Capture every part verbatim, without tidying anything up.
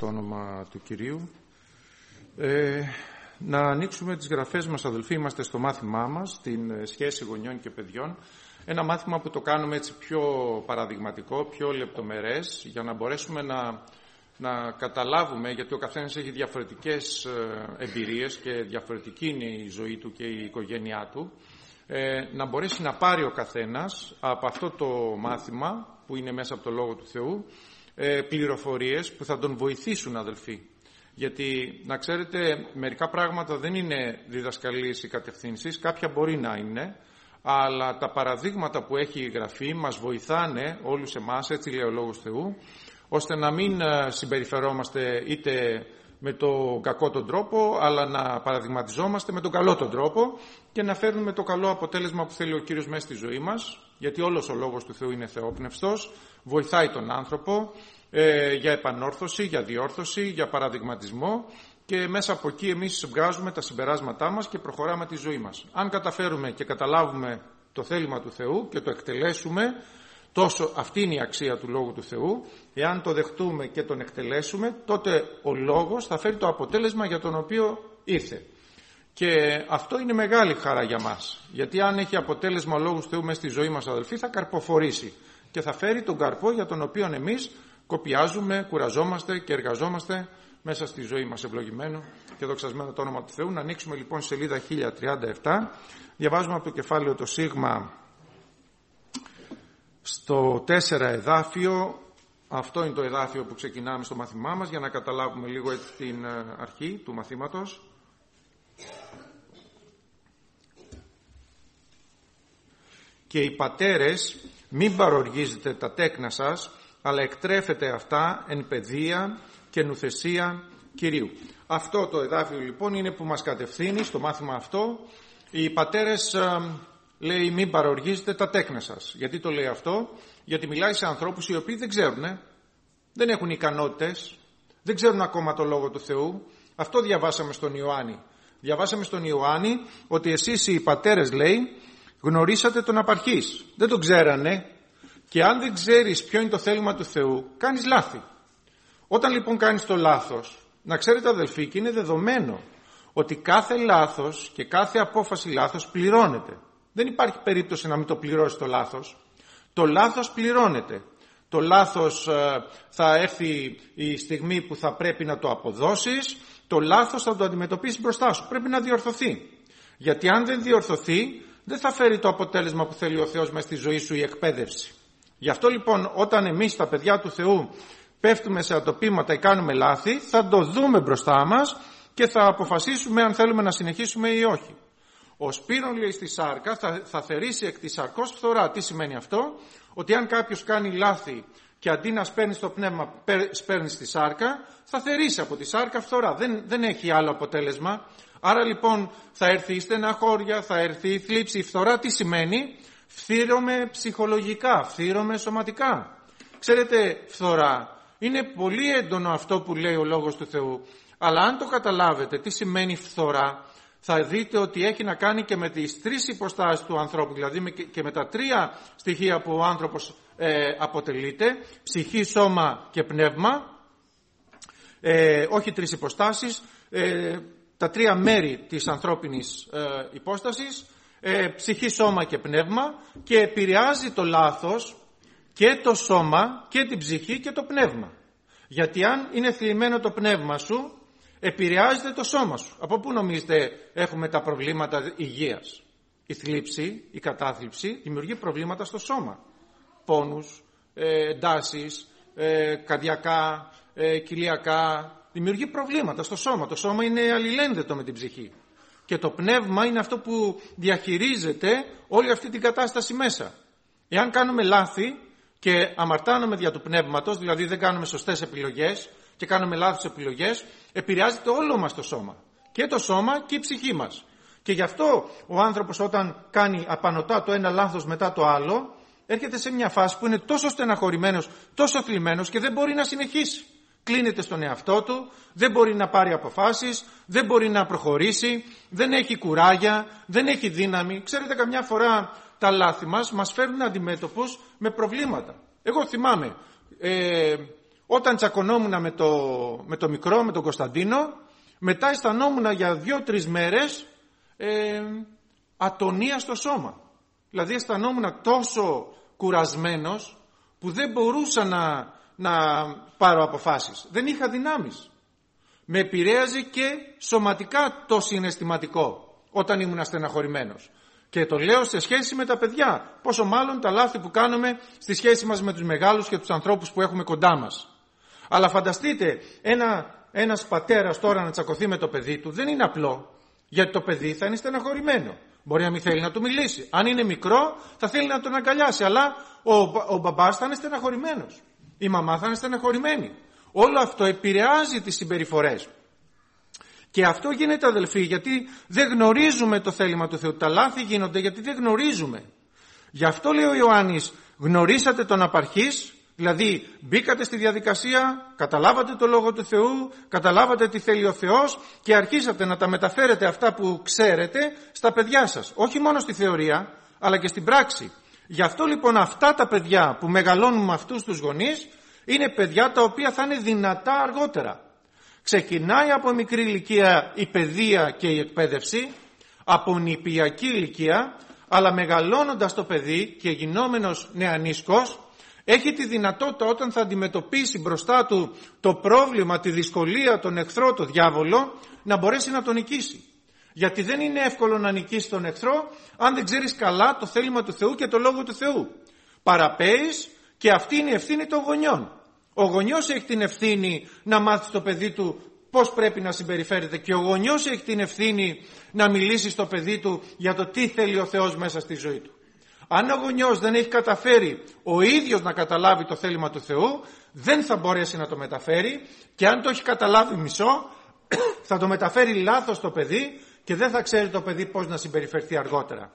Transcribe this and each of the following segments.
το όνομα του Κυρίου. Ε, να ανοίξουμε τις γραφές μας, αδελφοί. Είμαστε στο μάθημά μας, την σχέση γονιών και παιδιών. Ένα μάθημα που το κάνουμε έτσι πιο παραδειγματικό, πιο λεπτομερές, για να μπορέσουμε να, να καταλάβουμε, γιατί ο καθένας έχει διαφορετικές εμπειρίες και διαφορετική είναι η ζωή του και η οικογένειά του, ε, να μπορέσει να πάρει ο καθένας από αυτό το μάθημα, που είναι μέσα από το Λόγο του Θεού, ε, πληροφορίες που θα τον βοηθήσουν, αδελφοί. Γιατί, να ξέρετε, μερικά πράγματα δεν είναι διδασκαλίες ή κατευθύνσεις, κάποια μπορεί να είναι, αλλά τα παραδείγματα που έχει γραφεί μας βοηθάνε όλους εμάς, έτσι λέει ο Λόγος Θεού, ώστε να μην συμπεριφερόμαστε είτε με τον κακό τον τρόπο, αλλά να παραδειγματιζόμαστε με τον καλό τον τρόπο και να φέρνουμε το καλό αποτέλεσμα που θέλει ο Κύριος μέσα στη ζωή μας, γιατί όλος ο Λόγος του Θεού είναι θεόπνευστος, βοηθάει τον άνθρωπο ε, για επανόρθωση, για διόρθωση, για παραδειγματισμό, και μέσα από εκεί εμείς βγάζουμε τα συμπεράσματά μας και προχωράμε τη ζωή μας. Αν καταφέρουμε και καταλάβουμε το θέλημα του Θεού και το εκτελέσουμε, τόσο αυτή είναι η αξία του Λόγου του Θεού. Εάν το δεχτούμε και τον εκτελέσουμε, τότε ο Λόγος θα φέρει το αποτέλεσμα για τον οποίο ήρθε. Και αυτό είναι μεγάλη χαρά για μας. Γιατί αν έχει αποτέλεσμα ο Λόγος του Θεού μέσα στη ζωή μας, αδελφοί, θα καρποφορήσει και θα φέρει τον καρπό για τον οποίο εμείς κοπιάζουμε, κουραζόμαστε και εργαζόμαστε μέσα στη ζωή μας. Ευλογημένο και δοξασμένο το όνομα του Θεού. Να ανοίξουμε λοιπόν σελίδα χίλια τριάντα επτά. Διαβάζουμε από το κεφάλαιο το Σίγμα στο τέσσερα εδάφιο. Αυτό είναι το εδάφιο που ξεκινάμε στο μάθημά μας, για να καταλάβουμε λίγο έτσι την αρχή του μαθήματος. Και οι πατέρες, μην παροργίζετε τα τέκνα σας, αλλά εκτρέφετε αυτά εν παιδεία και νουθεσία Κυρίου. Αυτό το εδάφιο λοιπόν είναι που μας κατευθύνει στο μάθημα αυτό. Οι πατέρες, λέει, μην παροργίζετε τα τέκνα σας. Γιατί το λέει αυτό? Γιατί μιλάει σε ανθρώπους οι οποίοι δεν ξέρουν, δεν έχουν ικανότητες, δεν ξέρουν ακόμα το Λόγο του Θεού. Αυτό διαβάσαμε στον Ιωάννη. Διαβάσαμε στον Ιωάννη ότι εσείς οι πατέρες, λέει, γνωρίσατε τον απαρχής. Δεν τον ξέρανε, και αν δεν ξέρεις ποιο είναι το θέλημα του Θεού, κάνεις λάθη. Όταν λοιπόν κάνεις το λάθος, να ξέρετε, αδελφοί, και είναι δεδομένο ότι κάθε λάθος και κάθε απόφαση λάθος πληρώνεται. Δεν υπάρχει περίπτωση να μην το πληρώσει το λάθος. Το λάθος πληρώνεται. Το λάθος ε, θα έρθει η στιγμή που θα πρέπει να το αποδώσεις. Το λάθος θα το αντιμετωπίσεις μπροστά σου. Πρέπει να διορθωθεί. Γιατί αν δεν διορθωθεί, δεν θα φέρει το αποτέλεσμα που θέλει ο Θεός μέσα στη ζωή σου, η εκπαίδευση. Γι' αυτό λοιπόν, όταν εμείς τα παιδιά του Θεού πέφτουμε σε ατοπήματα ή κάνουμε λάθη, θα το δούμε μπροστά μας και θα αποφασίσουμε αν θέλουμε να συνεχίσουμε ή όχι. Ο Σπύρον, λέει, στη σάρκα θα, θα θερήσει εκ της σαρκός φθορά. Τι σημαίνει αυτό? Ότι αν κάποιος κάνει λάθη και αντί να σπέρνει στο πνεύμα, σπέρνει στη σάρκα, θα θερήσει από τη σάρκα φθορά. Δεν, δεν έχει άλλο αποτέλεσμα. Άρα λοιπόν θα έρθει η στεναχώρια, θα έρθει η θλίψη, η φθορά. Τι σημαίνει? Φθείρομαι ψυχολογικά, φθείρομαι σωματικά. Ξέρετε, φθορά είναι πολύ έντονο αυτό που λέει ο Λόγος του Θεού. Αλλά αν το καταλάβετε τι σημαίνει φθορά, θα δείτε ότι έχει να κάνει και με τις τρεις υποστάσεις του ανθρώπου, δηλαδή και με τα τρία στοιχεία που ο άνθρωπος ε, αποτελείται, ψυχή, σώμα και πνεύμα, ε, όχι τρεις υποστάσεις, ε, τα τρία μέρη της ανθρώπινης ε, υπόστασης, ε, ψυχή, σώμα και πνεύμα, και επηρεάζει το λάθος και το σώμα και την ψυχή και το πνεύμα. Γιατί αν είναι θλιμμένο το πνεύμα σου, επηρεάζεται το σώμα σου. Από πού νομίζετε έχουμε τα προβλήματα υγείας? Η θλίψη, η κατάθλιψη δημιουργεί προβλήματα στο σώμα. Πόνους, ε, εντάσεις, ε, καρδιακά, ε, κοιλιακά. Δημιουργεί προβλήματα στο σώμα. Το σώμα είναι αλληλένδετο με την ψυχή. Και το πνεύμα είναι αυτό που διαχειρίζεται όλη αυτή την κατάσταση μέσα. Εάν κάνουμε λάθη και αμαρτάνουμε δια του πνεύματος, δηλαδή δεν κάνουμε σωστές επιλογές και κάνουμε λάθος επιλογές, επηρεάζεται όλο μας το σώμα. Και το σώμα και η ψυχή μας. Και γι' αυτό ο άνθρωπος, όταν κάνει απανωτά το ένα λάθος μετά το άλλο, έρχεται σε μια φάση που είναι τόσο στεναχωρημένος, τόσο θλιμμένος και δεν μπορεί να συνεχίσει. Κλείνεται στον εαυτό του, δεν μπορεί να πάρει αποφάσεις, δεν μπορεί να προχωρήσει, δεν έχει κουράγια, δεν έχει δύναμη. Ξέρετε, καμιά φορά τα λάθη μας μας φέρνουν αντιμέτωπους με προβλήματα. Εγώ θυμάμαι, ε, Όταν τσακωνόμουν με το, με το μικρό, με τον Κωνσταντίνο, μετά αισθανόμουν για δύο-τρεις μέρες ε, ατονία στο σώμα. Δηλαδή αισθανόμουν τόσο κουρασμένος που δεν μπορούσα να, να πάρω αποφάσεις. Δεν είχα δυνάμεις. Με επηρέαζε και σωματικά το συναισθηματικό όταν ήμουν στεναχωρημένος. Και το λέω σε σχέση με τα παιδιά. Πόσο μάλλον τα λάθη που κάνουμε στη σχέση μας με τους μεγάλους και τους ανθρώπους που έχουμε κοντά μας. Αλλά φανταστείτε ένα, ένας πατέρας τώρα να τσακωθεί με το παιδί του δεν είναι απλό. Γιατί το παιδί θα είναι στεναχωρημένο. Μπορεί να μην θέλει να του μιλήσει. Αν είναι μικρό θα θέλει να τον αγκαλιάσει. Αλλά ο, ο μπαμπάς θα είναι στεναχωρημένος. Η μαμά θα είναι στεναχωρημένη. Όλο αυτό επηρεάζει τις συμπεριφορές. Και αυτό γίνεται, αδελφοί, γιατί δεν γνωρίζουμε το θέλημα του Θεού. Τα λάθη γίνονται γιατί δεν γνωρίζουμε. Γι' αυτό λέει ο Ιωάννης, γνωρίσατε τον απαρχής, δηλαδή μπήκατε στη διαδικασία, καταλάβατε το Λόγο του Θεού, καταλάβατε τι θέλει ο Θεός και αρχίσατε να τα μεταφέρετε αυτά που ξέρετε στα παιδιά σας. Όχι μόνο στη θεωρία, αλλά και στην πράξη. Γι' αυτό λοιπόν αυτά τα παιδιά που μεγαλώνουν με αυτούς τους γονείς είναι παιδιά τα οποία θα είναι δυνατά αργότερα. Ξεκινάει από μικρή ηλικία η παιδεία και η εκπαίδευση, από νηπιακή ηλικία, αλλά μεγαλώνοντας το παιδί και γινόμενος νεανίσκος, έχει τη δυνατότητα όταν θα αντιμετωπίσει μπροστά του το πρόβλημα, τη δυσκολία, τον εχθρό, το διάβολο, να μπορέσει να τον νικήσει. Γιατί δεν είναι εύκολο να νικήσει τον εχθρό αν δεν ξέρεις καλά το θέλημα του Θεού και το Λόγο του Θεού. Παραπέεις και αυτή είναι η ευθύνη των γονιών. Ο γονιός έχει την ευθύνη να μάθει στο παιδί του πώς πρέπει να συμπεριφέρεται και ο γονιός έχει την ευθύνη να μιλήσει στο παιδί του για το τι θέλει ο Θεός μέσα στη ζωή του. Αν ο γονιός δεν έχει καταφέρει ο ίδιος να καταλάβει το θέλημα του Θεού, δεν θα μπορέσει να το μεταφέρει και αν το έχει καταλάβει μισό, θα το μεταφέρει λάθος το παιδί και δεν θα ξέρει το παιδί πώς να συμπεριφερθεί αργότερα.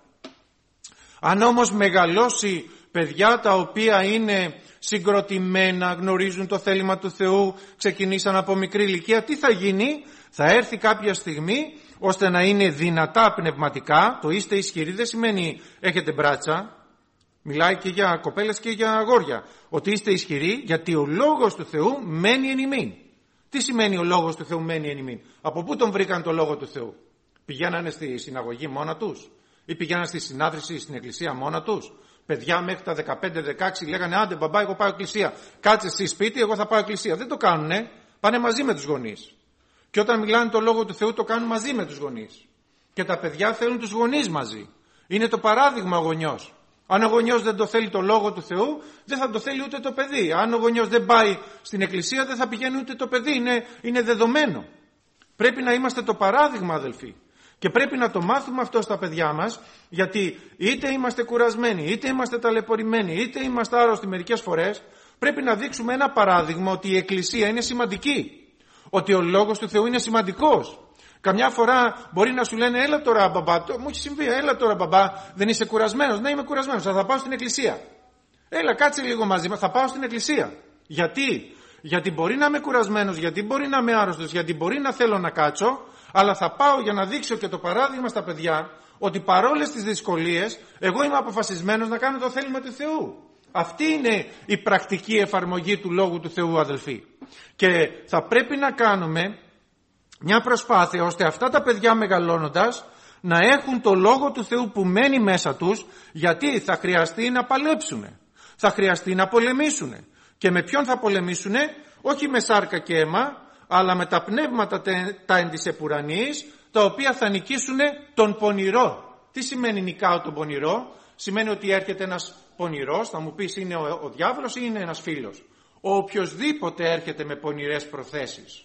Αν όμως μεγαλώσει παιδιά τα οποία είναι συγκροτημένα, γνωρίζουν το θέλημα του Θεού, ξεκινήσαν από μικρή ηλικία, τι θα γίνει? Θα έρθει κάποια στιγμή ώστε να είναι δυνατά πνευματικά. Το είστε ισχυροί δεν σημαίνει έχετε μπράτσα. Μιλάει και για κοπέλες και για αγόρια. Ότι είστε ισχυροί γιατί ο Λόγος του Θεού μένει εν ημίν. Τι σημαίνει ο Λόγος του Θεού μένει εν ημίν? Από πού τον βρήκαν το Λόγο του Θεού? Πηγαίνανε στη συναγωγή μόνα τους? Ή πηγαίνανε στη συνάδρηση στην εκκλησία μόνα τους? Παιδιά μέχρι τα δεκαπέντε δεκαέξι λέγανε άντε μπαμπά εγώ πάω εκκλησία. Κάτσε στη σπίτι εγώ θα πάω εκκλησία. Δεν το κάνουνε. Πάνε μαζί με τους γονείς. Και όταν μιλάνε το Λόγο του Θεού το κάνουν μαζί με τους γονείς. Και τα παιδιά θέλουν τους γονείς μαζί. Είναι το παράδειγμα ο γονιός. Αν ο γονιός δεν το θέλει το Λόγο του Θεού, δεν θα το θέλει ούτε το παιδί. Αν ο γονιός δεν πάει στην εκκλησία, δεν θα πηγαίνει ούτε το παιδί. Είναι, είναι δεδομένο. Πρέπει να είμαστε το παράδειγμα, αδελφοί. Και πρέπει να το μάθουμε αυτό στα παιδιά μας, γιατί είτε είμαστε κουρασμένοι, είτε είμαστε ταλαιπωρημένοι, είτε είμαστε άρρωστοι μερικές φορές, πρέπει να δείξουμε ένα παράδειγμα ότι η εκκλησία είναι σημαντική. Ότι ο Λόγος του Θεού είναι σημαντικός. Καμιά φορά μπορεί να σου λένε έλα τώρα μπαμπά, το, μου έχει συμβεί, έλα τώρα μπαμπά, δεν είσαι κουρασμένος? Ναι, είμαι κουρασμένος, θα, θα πάω στην εκκλησία. Έλα κάτσε λίγο μαζί μας, θα πάω στην εκκλησία. Γιατί? Γιατί μπορεί να είμαι κουρασμένος, γιατί μπορεί να είμαι άρρωστος, γιατί μπορεί να θέλω να κάτσω, αλλά θα πάω για να δείξω και το παράδειγμα στα παιδιά ότι παρόλες τις δυσκολίες εγώ είμαι αποφασισμένος να κάνω το θέλημα του Θεού. Αυτή είναι η πρακτική εφαρμογή του Λόγου του Θεού, αδελφοί. Και θα πρέπει να κάνουμε μια προσπάθεια ώστε αυτά τα παιδιά μεγαλώνοντας να έχουν το Λόγο του Θεού που μένει μέσα τους, γιατί θα χρειαστεί να παλέψουν, θα χρειαστεί να πολεμήσουν. Και με ποιον θα πολεμήσουν? Όχι με σάρκα και αίμα, αλλά με τα πνεύματα τα εν της επουρανής, τα οποία θα νικήσουν τον πονηρό. Τι σημαίνει νικάω τον πονηρό? Σημαίνει ότι έρχεται ένας πονηρός, θα μου πεις είναι ο, ο διάβολος ή είναι ένας φίλος? Ο οποιοσδήποτε έρχεται με πονηρές προθέσεις.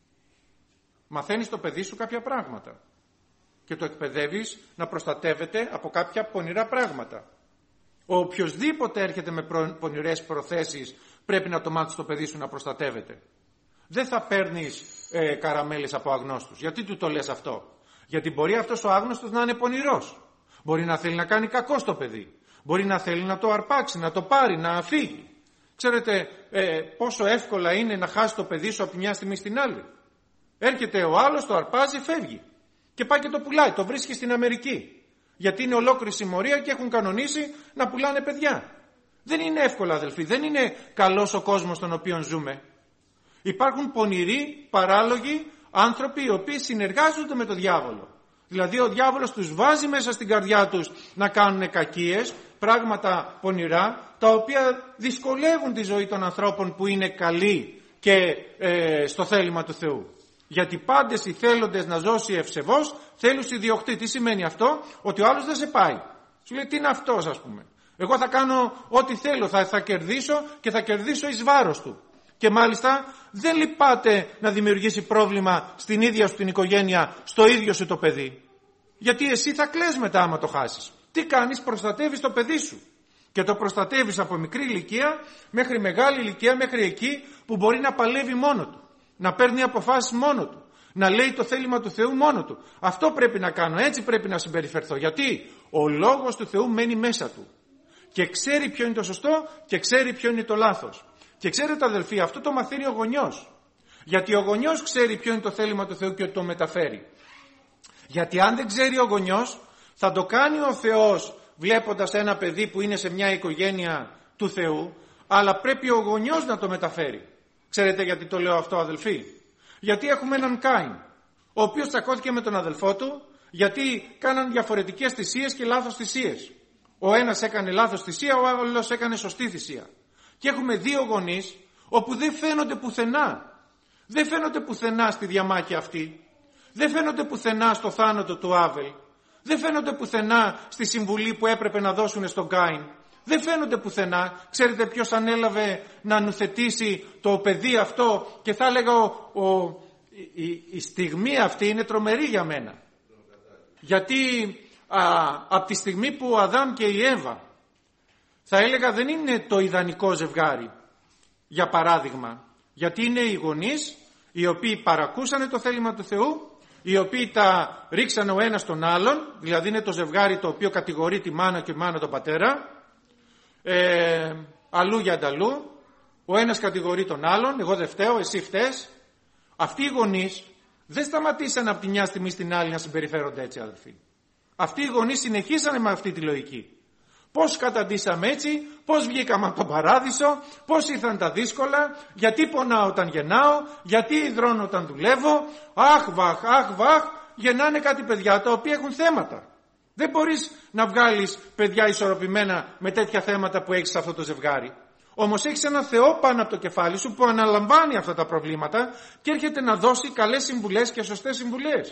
Μαθαίνεις το παιδί σου κάποια πράγματα και το εκπαιδεύεις να προστατεύεται από κάποια πονηρά πράγματα. Ο οποιοσδήποτε έρχεται με πονηρές προθέσεις πρέπει να το μάθεις το παιδί σου να προστατεύεται. Δεν θα παίρνεις ε, καραμέλες από αγνώστους. Γιατί του το λες αυτό? Γιατί μπορεί αυτός ο άγνωστος να είναι πονηρός. Μπορεί να θέλει να κάνει κακό στο παιδί. Μπορεί να θέλει να το αρπάξει, να το πάρει, να φύγει. Ξέρετε ε, πόσο εύκολα είναι να χάσει το παιδί σου από τη μια στιγμή στην άλλη? Έρχεται ο άλλος, το αρπάζει, φεύγει. Και πάει και το πουλάει, το βρίσκει στην Αμερική. Γιατί είναι ολόκληρη συμμορία και έχουν κανονίσει να πουλάνε παιδιά. Δεν είναι εύκολα, αδελφοί. Δεν είναι καλός ο κόσμος στον οποίο ζούμε. Υπάρχουν πονηροί, παράλογοι άνθρωποι οι οποίοι συνεργάζονται με τον διάβολο. Δηλαδή ο διάβολος τους βάζει μέσα στην καρδιά τους να κάνουν κακίες, πράγματα πονηρά, τα οποία δυσκολεύουν τη ζωή των ανθρώπων που είναι καλοί και ε, στο θέλημα του Θεού. Γιατί πάντες οι θέλοντες να ζώσει ευσεβώς θέλουν ιδιοκτή. Τι σημαίνει αυτό? Ότι ο άλλος δεν σε πάει. Σου λέει τι είναι αυτός, ας πούμε. Εγώ θα κάνω ό,τι θέλω, θα, θα κερδίσω και θα κερδίσω εις βάρος του. Και μάλιστα δεν λυπάται να δημιουργήσει πρόβλημα στην ίδια σου την οικογένεια, στο ίδιο σου το παιδί. Γιατί εσύ θα κλαις μετά άμα το χάσεις. Τι κάνεις? Προστατεύεις το παιδί σου. Και το προστατεύεις από μικρή ηλικία μέχρι μεγάλη ηλικία, μέχρι εκεί που μπορεί να παλεύει μόνο του. Να παίρνει αποφάσεις μόνο του. Να λέει το θέλημα του Θεού μόνο του. Αυτό πρέπει να κάνω, έτσι πρέπει να συμπεριφερθώ. Γιατί ο λόγος του Θεού μένει μέσα του. Και ξέρει ποιο είναι το σωστό και ξέρει ποιο είναι το λάθος. Και ξέρετε αδελφοί, αυτό το μαθαίνει ο γονιός. Γιατί ο γονιός ξέρει ποιο είναι το θέλημα του Θεού και το μεταφέρει. Γιατί αν δεν ξέρει ο γονιός, θα το κάνει ο Θεός βλέποντας ένα παιδί που είναι σε μια οικογένεια του Θεού, αλλά πρέπει ο γονιός να το μεταφέρει. Ξέρετε γιατί το λέω αυτό, αδελφοί? Γιατί έχουμε έναν Κάιν, ο οποίος τσακώθηκε με τον αδελφό του, γιατί κάναν διαφορετικές θυσίες και λάθος θυσίες. Ο ένας έκανε λάθος θυσία, ο άλλος έκανε σωστή θυσία. Και έχουμε δύο γονείς όπου δεν φαίνονται πουθενά. Δεν φαίνονται πουθενά στη διαμάχη αυτή. Δεν φαίνονται πουθενά στο θάνατο του Άβελ. Δεν φαίνονται πουθενά στη συμβουλή που έπρεπε να δώσουν στον Κάιν. Δεν φαίνονται πουθενά. Ξέρετε ποιος ανέλαβε να νουθετήσει το παιδί αυτό? Και θα έλεγα ο, ο, η, η στιγμή αυτή είναι τρομερή για μένα. Γιατί α, από τη στιγμή που ο Αδάμ και η Εύα, θα έλεγα δεν είναι το ιδανικό ζευγάρι, για παράδειγμα. Γιατί είναι οι γονείς οι οποίοι παρακούσανε το θέλημα του Θεού, οι οποίοι τα ρίξανε ο ένας τον άλλον, δηλαδή είναι το ζευγάρι το οποίο κατηγορεί τη μάνα και η μάνα τον πατέρα, ε, αλλού για ανταλλού, ο ένας κατηγορεί τον άλλον, εγώ δεν φταίω, εσύ φταίς. Αυτοί οι γονείς δεν σταματήσαν από τη μια στιγμή στην άλλη να συμπεριφέρονται έτσι, αδελφοί. Αυτοί οι γονείς συνεχίσανε με αυτή τη λογική. Πώς καταντήσαμε έτσι, πώς βγήκαμε από τον παράδεισο, πώς ήρθαν τα δύσκολα, γιατί πονάω όταν γεννάω, γιατί υδρώνω όταν δουλεύω, αχ βαχ, αχ βαχ, γεννάνε κάτι παιδιά τα οποία έχουν θέματα. Δεν μπορείς να βγάλεις παιδιά ισορροπημένα με τέτοια θέματα που έχεις σε αυτό το ζευγάρι. Όμως έχεις έναν Θεό πάνω από το κεφάλι σου που αναλαμβάνει αυτά τα προβλήματα και έρχεται να δώσει καλές συμβουλές και σωστές συμβουλές.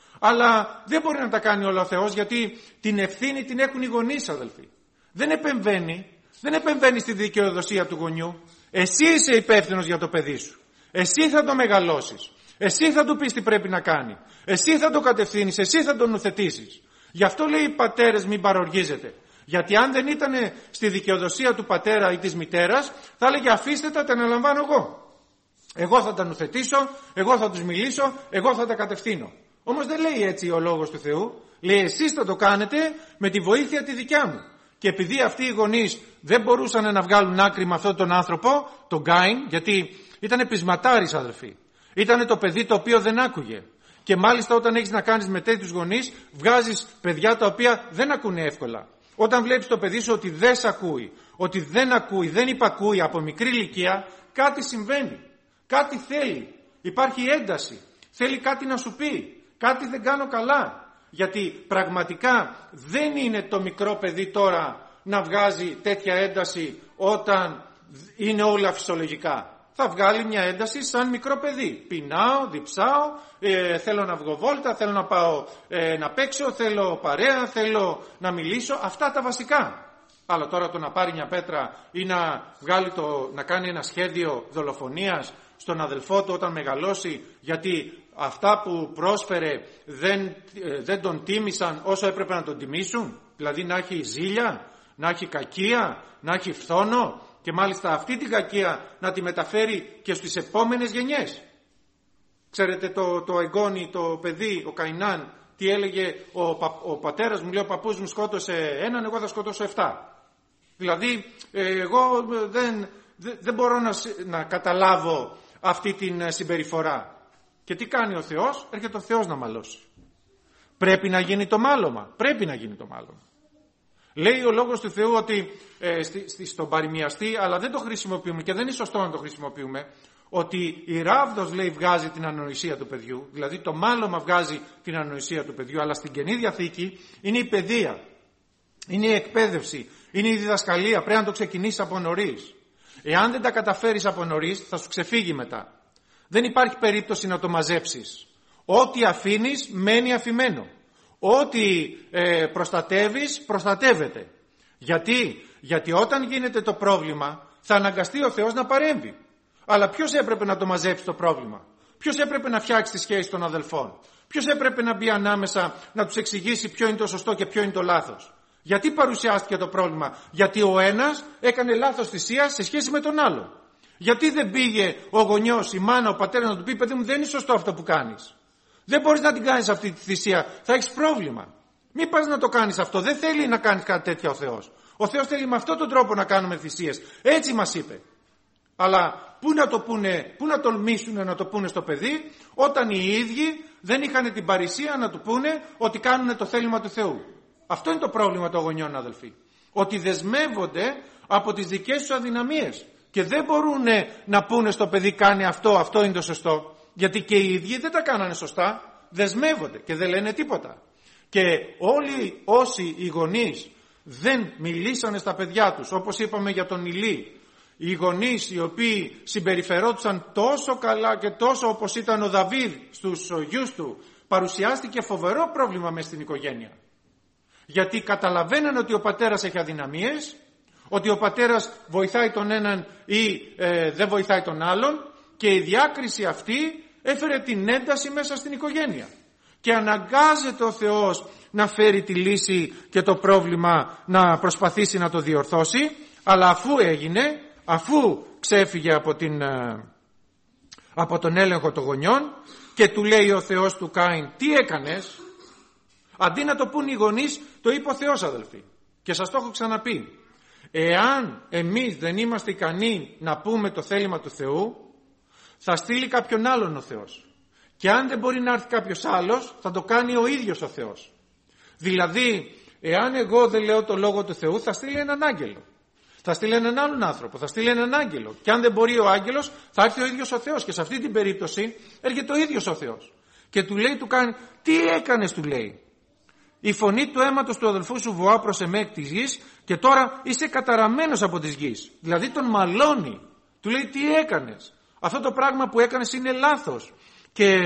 Αλλά δεν μπορεί να τα κάνει όλα ο Θεός, γιατί την ευθύνη την έχουν οι γονείς, αδελφοί. Δεν επεμβαίνει, δεν επεμβαίνει στη δικαιοδοσία του γονιού. Εσύ είσαι υπεύθυνος για το παιδί σου. Εσύ θα το μεγαλώσεις. Εσύ θα του πεις τι πρέπει να κάνει. Εσύ θα το κατευθύνεις, εσύ θα τον νουθετήσεις. Γι' αυτό λέει οι πατέρες μην παροργίζετε. Γιατί αν δεν ήταν στη δικαιοδοσία του πατέρα ή της μητέρας, θα έλεγε αφήστε τα, τα αναλαμβάνω εγώ. Εγώ θα τα νουθετήσω, εγώ θα τους μιλήσω, εγώ θα τα κατευθύνω. Όμως δεν λέει έτσι ο λόγος του Θεού. Λέει εσείς θα το κάνετε με τη βοήθεια τη δικιά μου. Και επειδή αυτοί οι γονείς δεν μπορούσαν να βγάλουν άκρη με αυτόν τον άνθρωπο, τον Κάιν, γιατί ήταν πεισματάρης, αδελφοί. Ήταν το παιδί το οποίο δεν άκουγε. Και μάλιστα όταν έχεις να κάνεις με τέτοιους γονείς, βγάζεις παιδιά τα οποία δεν ακούνε εύκολα. Όταν βλέπεις το παιδί σου ότι δεν σ' ακούει, ότι δεν ακούει, δεν υπακούει από μικρή ηλικία, κάτι συμβαίνει. Κάτι θέλει. Υπάρχει ένταση. Θέλει κάτι να σου πει. Κάτι δεν κάνω καλά. Γιατί πραγματικά δεν είναι το μικρό παιδί τώρα να βγάζει τέτοια ένταση όταν είναι όλα φυσιολογικά. Θα βγάλει μια ένταση σαν μικρό παιδί. Πεινάω, διψάω, ε, θέλω να βγω βόλτα, θέλω να πάω ε, να παίξω, θέλω παρέα, θέλω να μιλήσω. Αυτά τα βασικά. Αλλά τώρα το να πάρει μια πέτρα ή να, βγάλει το, να κάνει ένα σχέδιο δολοφονίας στον αδελφό του όταν μεγαλώσει, γιατί αυτά που πρόσφερε δεν, δεν τον τίμησαν όσο έπρεπε να τον τιμήσουν, δηλαδή να έχει ζήλια, να έχει κακία, να έχει φθόνο και μάλιστα αυτή την κακία να τη μεταφέρει και στις επόμενες γενιές. Ξέρετε το, το εγγόνι, το παιδί, ο Καϊνάν, τι έλεγε? Ο, ο πατέρας μου λέει ο παππούς μου σκότωσε έναν, εγώ θα σκοτώσω εφτά. Δηλαδή εγώ δεν, δεν μπορώ να, να καταλάβω αυτή την συμπεριφορά. Και τι κάνει ο Θεός? Έρχεται ο Θεός να μαλώσει. Πρέπει να γίνει το μάλωμα. Πρέπει να γίνει το μάλωμα. Λέει ο λόγος του Θεού ότι ε, στη, στη, στον παροιμιαστή, αλλά δεν το χρησιμοποιούμε και δεν είναι σωστό να το χρησιμοποιούμε, ότι η ράβδος, λέει, βγάζει την ανοησία του παιδιού, δηλαδή το μάλωμα βγάζει την ανοησία του παιδιού, αλλά στην Καινή Διαθήκη είναι η παιδεία, είναι η εκπαίδευση, είναι η διδασκαλία, πρέπει να το ξεκινήσεις από νωρίς. Εάν δεν τα καταφέρεις από νωρίς, θα σου ξεφύγει μετά. Δεν υπάρχει περίπτωση να το μαζέψεις. Ό,τι αφήνεις, μένει αφημένο. Ό,τι ε, προστατεύεις, προστατεύεται. Γιατί? Γιατί όταν γίνεται το πρόβλημα, θα αναγκαστεί ο Θεός να παρέμβει. Αλλά ποιος έπρεπε να το μαζέψει το πρόβλημα? Ποιος έπρεπε να φτιάξει τη σχέση των αδελφών? Ποιος έπρεπε να μπει ανάμεσα να τους εξηγήσει ποιο είναι το σωστό και ποιο είναι το λάθος? Γιατί παρουσιάστηκε το πρόβλημα? Γιατί ο ένας έκανε λάθος θυσία σε σχέση με τον άλλο. Γιατί δεν πήγε ο γονιός, η μάνα, ο πατέρας να του πει: παιδί μου, δεν είναι σωστό αυτό που κάνεις. Δεν μπορείς να την κάνεις αυτή τη θυσία, θα έχεις πρόβλημα. Μην πας να το κάνεις αυτό, δεν θέλει να κάνεις κάτι τέτοιο ο Θεός. Ο Θεός θέλει με αυτόν τον τρόπο να κάνουμε θυσίες. Έτσι μας είπε. Αλλά πού να το πούνε, πού να τολμήσουν να το πούνε στο παιδί, όταν οι ίδιοι δεν είχαν την παρησία να του πούνε ότι κάνουν το θέλημα του Θεού. Αυτό είναι το πρόβλημα των γονιών, αδελφοί. Ότι δεσμεύονται από τις δικές τους αδυναμίες και δεν μπορούν να πούνε στο παιδί: κάνει αυτό, αυτό είναι το σωστό. Γιατί και οι ίδιοι δεν τα κάνανε σωστά, δεσμεύονται και δεν λένε τίποτα. Και όλοι όσοι οι γονείς δεν μιλήσανε στα παιδιά τους, όπως είπαμε για τον Ηλί, οι γονείς οι οποίοι συμπεριφερόντουσαν τόσο καλά και τόσο όπως ήταν ο Δαβίδ στους γιους του, παρουσιάστηκε φοβερό πρόβλημα μες στην οικογένεια. Γιατί καταλαβαίναν ότι ο πατέρας έχει αδυναμίες, ότι ο πατέρας βοηθάει τον έναν ή ε, δεν βοηθάει τον άλλον, και η διάκριση αυτή έφερε την ένταση μέσα στην οικογένεια. Και αναγκάζεται ο Θεός να φέρει τη λύση και το πρόβλημα, να προσπαθήσει να το διορθώσει, αλλά αφού έγινε, αφού ξέφυγε από, την, από τον έλεγχο των γονιών, και του λέει ο Θεός του Κάιν: τι έκανες? Αντί να το πούν οι γονείς, το είπε ο Θεός, αδελφοί. Και σας το έχω ξαναπεί. Εάν εμείς δεν είμαστε ικανοί να πούμε το θέλημα του Θεού, θα στείλει κάποιον άλλον ο Θεός. Και αν δεν μπορεί να έρθει κάποιος άλλος, θα το κάνει ο ίδιος ο Θεός. Δηλαδή, εάν εγώ δεν λέω το λόγο του Θεού, θα στείλει έναν άγγελο. Θα στείλει έναν άλλον άνθρωπο, θα στείλει έναν άγγελο. Και αν δεν μπορεί ο άγγελος, θα έρθει ο ίδιος ο Θεός. Και σε αυτή την περίπτωση έρχεται ο ίδιος ο Θεός. Και του λέει, του κάνει: τι έκανες, του λέει. Η φωνή του αίματος του αδελφού σου βοά προς εμέ εκ της γης, και τώρα είσαι καταραμένος από της γης. Δηλαδή τον μαλώνει. Του λέει: τι έκανες? Αυτό το πράγμα που έκανες είναι λάθος. Και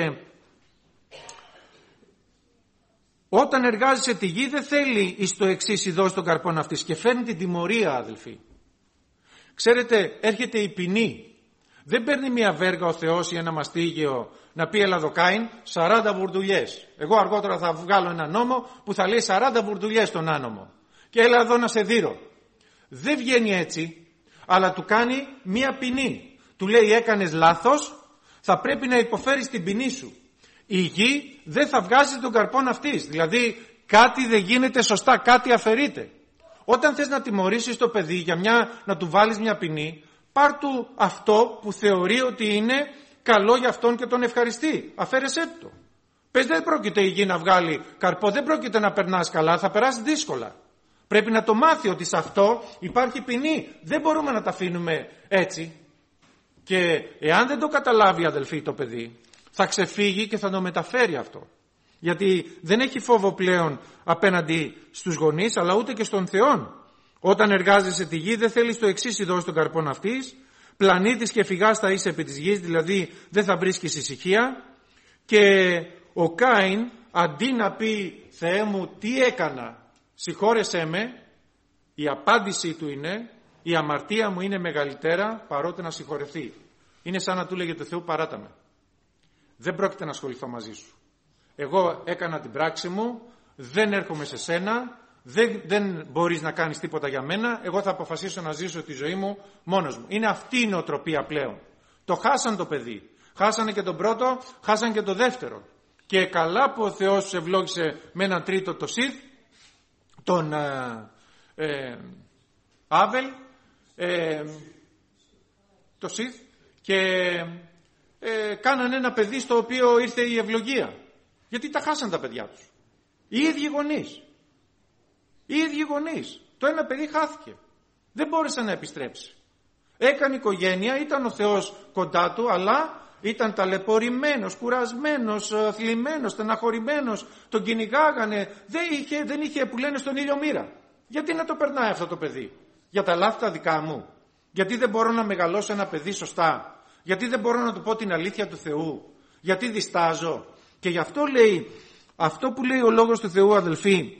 όταν εργάζεσαι τη γη, δεν θέλει εις το εξής η δόση των καρπών αυτής, και φέρνει την τιμωρία, αδελφοί. Ξέρετε, έρχεται η ποινή. Δεν παίρνει μια βέργα ο Θεός ή ένα μαστίγιο να πει: έλα εδώ Κάιν, σαράντα βουρδουλιές. Εγώ αργότερα θα βγάλω ένα νόμο που θα λέει σαράντα βουρδουλιές στον άνομο. Και έλα εδώ να σε δείρω. Δεν βγαίνει έτσι, αλλά του κάνει μια ποινή. Του λέει: έκανες λάθος, θα πρέπει να υποφέρεις την ποινή σου. Η γη δεν θα βγάζει τον καρπόν αυτής. Δηλαδή κάτι δεν γίνεται σωστά, κάτι αφαιρείται. Όταν θες να τιμωρήσεις το παιδί για μια, να του βάλεις μια ποινή, πάρ' του αυτό που θεωρεί ότι είναι καλό για αυτόν και τον ευχαριστεί. Αφαίρεσέ του το. Πες, δεν πρόκειται η γη να βγάλει καρπό, δεν πρόκειται να περνάς καλά, θα περάσει δύσκολα. Πρέπει να το μάθει ότι σε αυτό υπάρχει ποινή. Δεν μπορούμε να τα αφήνουμε έτσι. Και εάν δεν το καταλάβει, αδελφοί, το παιδί, θα ξεφύγει και θα το μεταφέρει αυτό. Γιατί δεν έχει φόβο πλέον απέναντι στους γονείς, αλλά ούτε και στον Θεό. Όταν εργάζεσαι τη γη, δεν θέλεις το εξής η δόση των καρπών αυτής. Πλανήτης και φυγάς θα είσαι επί της γης, δηλαδή δεν θα βρίσκεις ησυχία. Και ο Κάιν, αντί να πει: Θεέ μου, τι έκανα, συγχώρεσέ με, η απάντησή του είναι: η αμαρτία μου είναι μεγαλύτερα παρότι να συγχωρεθεί. Είναι σαν να του λέγε το Θεού: παράτα με. Δεν πρόκειται να ασχοληθώ μαζί σου. Εγώ έκανα την πράξη μου, δεν έρχομαι σε σένα, δεν, δεν μπορείς να κάνεις τίποτα για μένα, εγώ θα αποφασίσω να ζήσω τη ζωή μου μόνος μου. Είναι αυτή η νοοτροπία πλέον. Το χάσαν το παιδί. Χάσανε και τον πρώτο, χάσανε και το δεύτερο. Και καλά που ο Θεός τους ευλόγησε με έναν τρίτο, το Σιθ, τον ε, ε, Άβελ, ε, το Σιθ, και ε, κάνανε ένα παιδί στο οποίο ήρθε η ευλογία. Γιατί τα χάσαν τα παιδιά τους. Οι ίδιοι γονείς. Οι ίδιοι γονείς. Το ένα παιδί χάθηκε. Δεν μπόρεσε να επιστρέψει. Έκανε οικογένεια, ήταν ο Θεός κοντά του, αλλά ήταν ταλαιπωρημένος, κουρασμένος, θλιμμένος, στεναχωρημένος, τον κυνηγάγανε, δεν είχε, δεν είχε που λένε στον ήλιο μοίρα. Γιατί να το περνάει αυτό το παιδί? Για τα λάθη τα δικά μου? Γιατί δεν μπορώ να μεγαλώσω ένα παιδί σωστά? Γιατί δεν μπορώ να του πω την αλήθεια του Θεού? Γιατί διστάζω? Και γι' αυτό λέει, αυτό που λέει ο λόγος του Θεού, αδελφοί,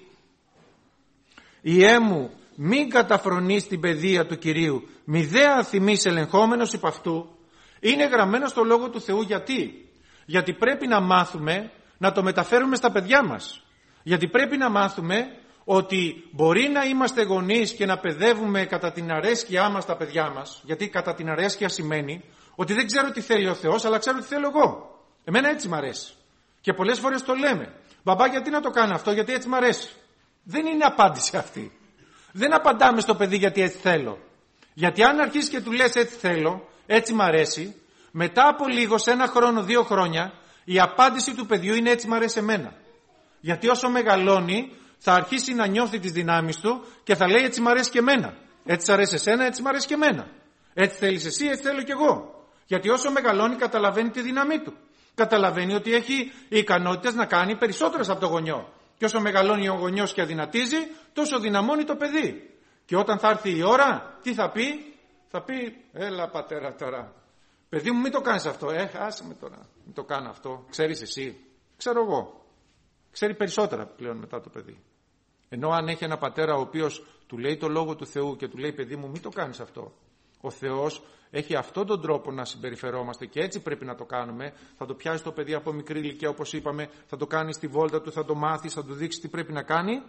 «Ιέ μου, μην καταφρονείς την παιδεία του Κυρίου, μη δε αθυμείς ελεγχόμενος υπ' αυτού», είναι γραμμένο στο λόγο του Θεού. Γιατί? Γιατί πρέπει να μάθουμε να το μεταφέρουμε στα παιδιά μας. Γιατί πρέπει να μάθουμε ότι μπορεί να είμαστε γονείς και να παιδεύουμε κατά την αρέσκειά μας τα παιδιά μας. Γιατί κατά την αρέσκεια σημαίνει ότι δεν ξέρω τι θέλει ο Θεός, αλλά ξέρω τι θέλω εγώ. Εμένα έτσι μ' αρέσει. Και πολλές φορές το λέμε. Μπαμπά, γιατί να το κάνω αυτό? Γιατί έτσι μ' αρέσει. Δεν είναι απάντηση αυτή. Δεν απαντάμε στο παιδί γιατί έτσι θέλω. Γιατί αν αρχίσεις και του λες έτσι θέλω, έτσι μ' αρέσει, μετά από λίγο, σε ένα χρόνο, δύο χρόνια, η απάντηση του παιδιού είναι έτσι μ' αρέσει εμένα. Γιατί όσο μεγαλώνει θα αρχίσει να νιώθει τις δυνάμεις του και θα λέει έτσι μ' αρέσει και εμένα. Έτσι σ' αρέσει εσένα, έτσι μ' αρέσει και εμένα. Έτσι θέλεις εσύ, έτσι θέλω κι εγώ. Γιατί όσο μεγαλώνει καταλαβαίνει τη δύναμή του. Καταλαβαίνει ότι έχει ικανότητες να κάνει περισσότερες από το γονιό. Και όσο μεγαλώνει ο γονιός και αδυνατίζει, τόσο δυναμώνει το παιδί. Και όταν θα έρθει η ώρα, τι θα πει? Θα πει, έλα πατέρα τώρα, παιδί μου μην το κάνεις αυτό. Ε, άσε με τώρα, μην το κάνω αυτό. Ξέρεις εσύ? Ξέρω εγώ. Ξέρει περισσότερα πλέον μετά το παιδί. Ενώ αν έχει ένα πατέρα ο οποίος του λέει το λόγο του Θεού και του λέει, παιδί μου μην το κάνεις αυτό. Ο Θεός έχει αυτόν τον τρόπο να συμπεριφερόμαστε και έτσι πρέπει να το κάνουμε. Θα το πιάσει το παιδί από μικρή ηλικία, όπως είπαμε, θα το κάνει στη βόλτα του, θα το μάθει, θα του δείξει τι πρέπει να κάνει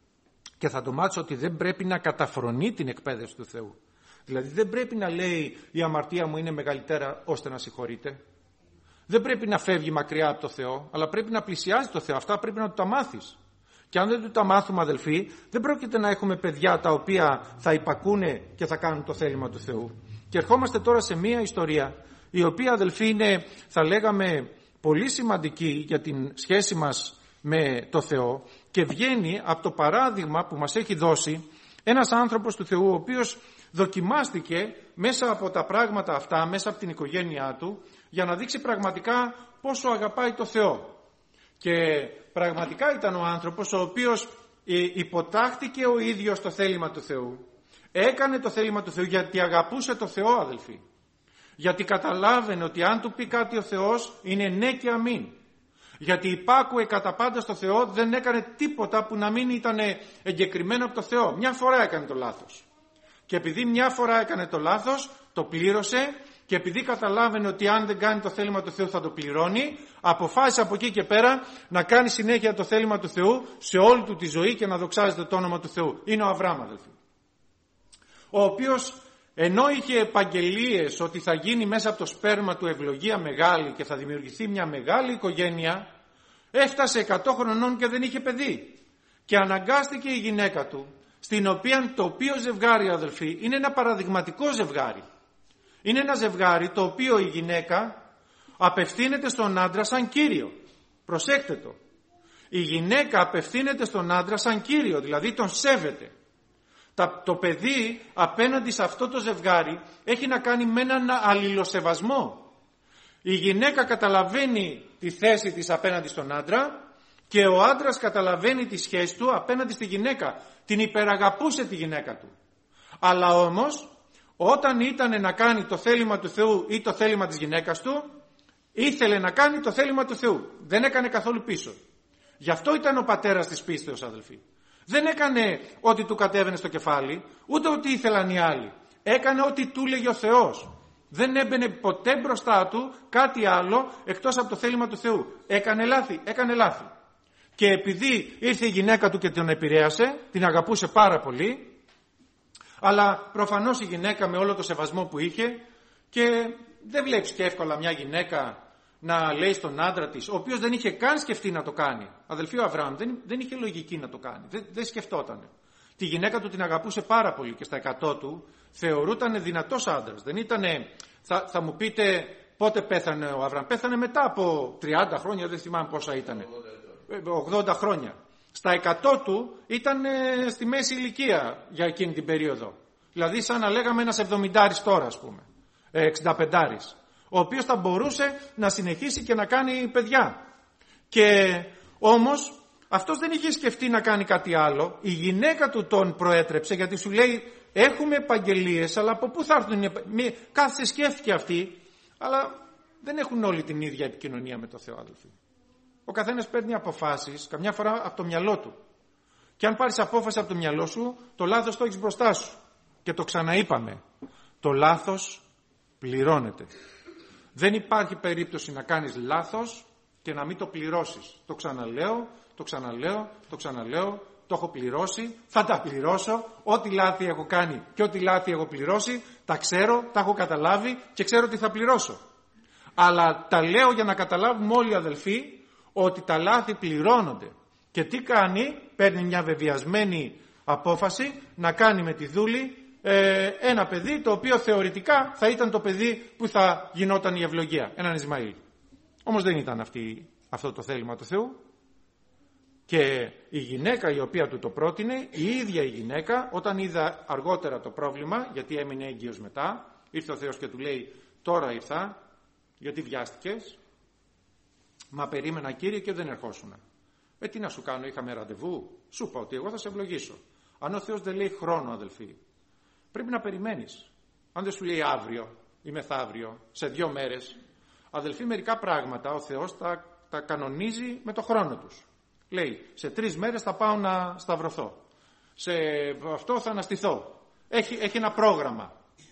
και θα το μάθει ότι δεν πρέπει να καταφρονεί την εκπαίδευση του Θεού. Δηλαδή δεν πρέπει να λέει η αμαρτία μου είναι μεγαλύτερα ώστε να συγχωρείται. Δεν πρέπει να φεύγει μακριά από το Θεό, αλλά πρέπει να πλησιάζει το Θεό. Αυτά πρέπει να του τα μάθεις. Και αν δεν του τα μάθουμε, αδελφοί, δεν πρόκειται να έχουμε παιδιά τα οποία θα υπακούνε και θα κάνουν το θέλημα του Θεού. Και ερχόμαστε τώρα σε μία ιστορία, η οποία, αδελφοί, είναι, θα λέγαμε, πολύ σημαντική για την σχέση μας με το Θεό και βγαίνει από το παράδειγμα που μας έχει δώσει ένας άνθρωπος του Θεού, ο οποίος δοκιμάστηκε μέσα από τα πράγματα αυτά, μέσα από την οικογένειά του, για να δείξει πραγματικά πόσο αγαπάει το Θεό. Και πραγματικά ήταν ο άνθρωπος ο οποίος υποτάχθηκε ο ίδιος το θέλημα του Θεού. Έκανε το θέλημα του Θεού γιατί αγαπούσε το Θεό, αδελφοί. Γιατί καταλάβαινε ότι αν του πει κάτι ο Θεός είναι ναι και αμήν. Γιατί υπάκουε κατά πάντα στο Θεό, δεν έκανε τίποτα που να μην ήταν εγκεκριμένο από το Θεό. Μια φορά έκανε το λάθος. Και επειδή μια φορά έκανε το λάθος, το πλήρωσε. Και επειδή καταλάβαινε ότι αν δεν κάνει το θέλημα του Θεού θα το πληρώνει, αποφάσισε από εκεί και πέρα να κάνει συνέχεια το θέλημα του Θεού σε όλη του τη ζωή και να δοξάζεται το όνομα του Θεού. Είναι ο Αβραάμ, αδελφοί. Ο οποίος ενώ είχε επαγγελίες ότι θα γίνει μέσα από το σπέρμα του ευλογία μεγάλη και θα δημιουργηθεί μια μεγάλη οικογένεια, έφτασε εκατό χρονών και δεν είχε παιδί. Και αναγκάστηκε η γυναίκα του, στην οποία το οποίο ζευγάρι, αδελφοί, είναι ένα παραδειγματικό ζευγάρι. Είναι ένα ζευγάρι το οποίο η γυναίκα απευθύνεται στον άντρα σαν κύριο. Προσέξτε το. Η γυναίκα απευθύνεται στον άντρα σαν κύριο, δηλαδή τον σέβεται. Το παιδί απέναντι σε αυτό το ζευγάρι έχει να κάνει με έναν αλληλοσεβασμό. Η γυναίκα καταλαβαίνει τη θέση της απέναντι στον άντρα και ο άντρας καταλαβαίνει τη σχέση του απέναντι στη γυναίκα. Την υπεραγαπούσε τη γυναίκα του. Αλλά όμως όταν ήταν να κάνει το θέλημα του Θεού ή το θέλημα της γυναίκας του, ήθελε να κάνει το θέλημα του Θεού. Δεν έκανε καθόλου πίσω. Γι' αυτό ήταν ο πατέρας της πίστεως, αδελφοί. Δεν έκανε ό,τι του κατέβαινε στο κεφάλι, ούτε ό,τι ήθελαν οι άλλοι. Έκανε ό,τι του έλεγε ο Θεός. Δεν έμπαινε ποτέ μπροστά του κάτι άλλο εκτός από το θέλημα του Θεού. Έκανε λάθη, έκανε λάθη. Και επειδή ήρθε η γυναίκα του και τον επηρέασε, την αγαπούσε πάρα πολύ, αλλά προφανώς η γυναίκα με όλο το σεβασμό που είχε, και δεν βλέπεις και εύκολα μια γυναίκα να λέει στον άντρα της, ο οποίος δεν είχε καν σκεφτεί να το κάνει. Αδελφοί, ο Αβραάμ δεν, δεν είχε λογική να το κάνει. Δεν, δεν σκεφτόταν. Τη γυναίκα του την αγαπούσε πάρα πολύ και στα εκατό του θεωρούταν δυνατός άντρας. Δεν ήτανε, θα, θα μου πείτε πότε πέθανε ο Αβραάμ. Πέθανε μετά από τριάντα χρόνια, δεν θυμάμαι πόσα ήτανε. ογδόντα χρόνια. Στα εκατό του ήταν στη μέση ηλικία για εκείνη την περίοδο. Δηλαδή σαν να λέγαμε ένας εβδομηντάρης τώρα, ας πούμε, εξηνταπεντάρης, ο οποίος θα μπορούσε να συνεχίσει και να κάνει παιδιά. Και όμως αυτός δεν είχε σκεφτεί να κάνει κάτι άλλο. Η γυναίκα του τον προέτρεψε, γιατί σου λέει έχουμε επαγγελίες, αλλά από πού θα έρθουν? Κάθε σκέφτηκε αυτή, αλλά δεν έχουν όλοι την ίδια επικοινωνία με το Θεό, αδελφοί. Ο καθένας παίρνει αποφάσεις, καμιά φορά από το μυαλό του. Και αν πάρεις απόφαση από το μυαλό σου, το λάθος το έχεις μπροστά σου. Και το ξαναείπαμε. Το λάθος πληρώνεται. Δεν υπάρχει περίπτωση να κάνεις λάθος και να μην το πληρώσεις. Το ξαναλέω, το ξαναλέω, το ξαναλέω, το έχω πληρώσει, θα τα πληρώσω. Ό,τι λάθη έχω κάνει και ό,τι λάθη έχω πληρώσει, τα ξέρω, τα έχω καταλάβει και ξέρω τι θα πληρώσω. Αλλά τα λέω για να καταλάβουμε όλοι, αδελφοί, ότι τα λάθη πληρώνονται. Και τι κάνει? Παίρνει μια βεβαιασμένη απόφαση να κάνει με τη Δούλη ε, ένα παιδί το οποίο θεωρητικά θα ήταν το παιδί που θα γινόταν η ευλογία, έναν Ισμαήλ. Όμως δεν ήταν αυτή, αυτό το θέλημα του Θεού. Και η γυναίκα η οποία του το πρότεινε, η ίδια η γυναίκα, όταν είδα αργότερα το πρόβλημα, γιατί έμεινε έγκυος μετά, ήρθε ο Θεός και του λέει τώρα ήρθα, γιατί βιάστηκες? Μα περίμενα, Κύριε, και δεν ερχόσουνα. Ε, τι να σου κάνω, είχαμε ραντεβού? Σου είπα ότι εγώ θα σε ευλογήσω. Αν ο Θεός δεν λέει χρόνο, αδελφοί, πρέπει να περιμένεις. Αν δεν σου λέει αύριο ή μεθαύριο, σε δύο μέρες, αδελφοί, μερικά πράγματα ο Θεός τα, τα κανονίζει με το χρόνο τους. Λέει, σε τρεις μέρες θα πάω να σταυρωθώ. Σε αυτό θα αναστηθώ. Έχει, έχει ένα πρόγραμμα.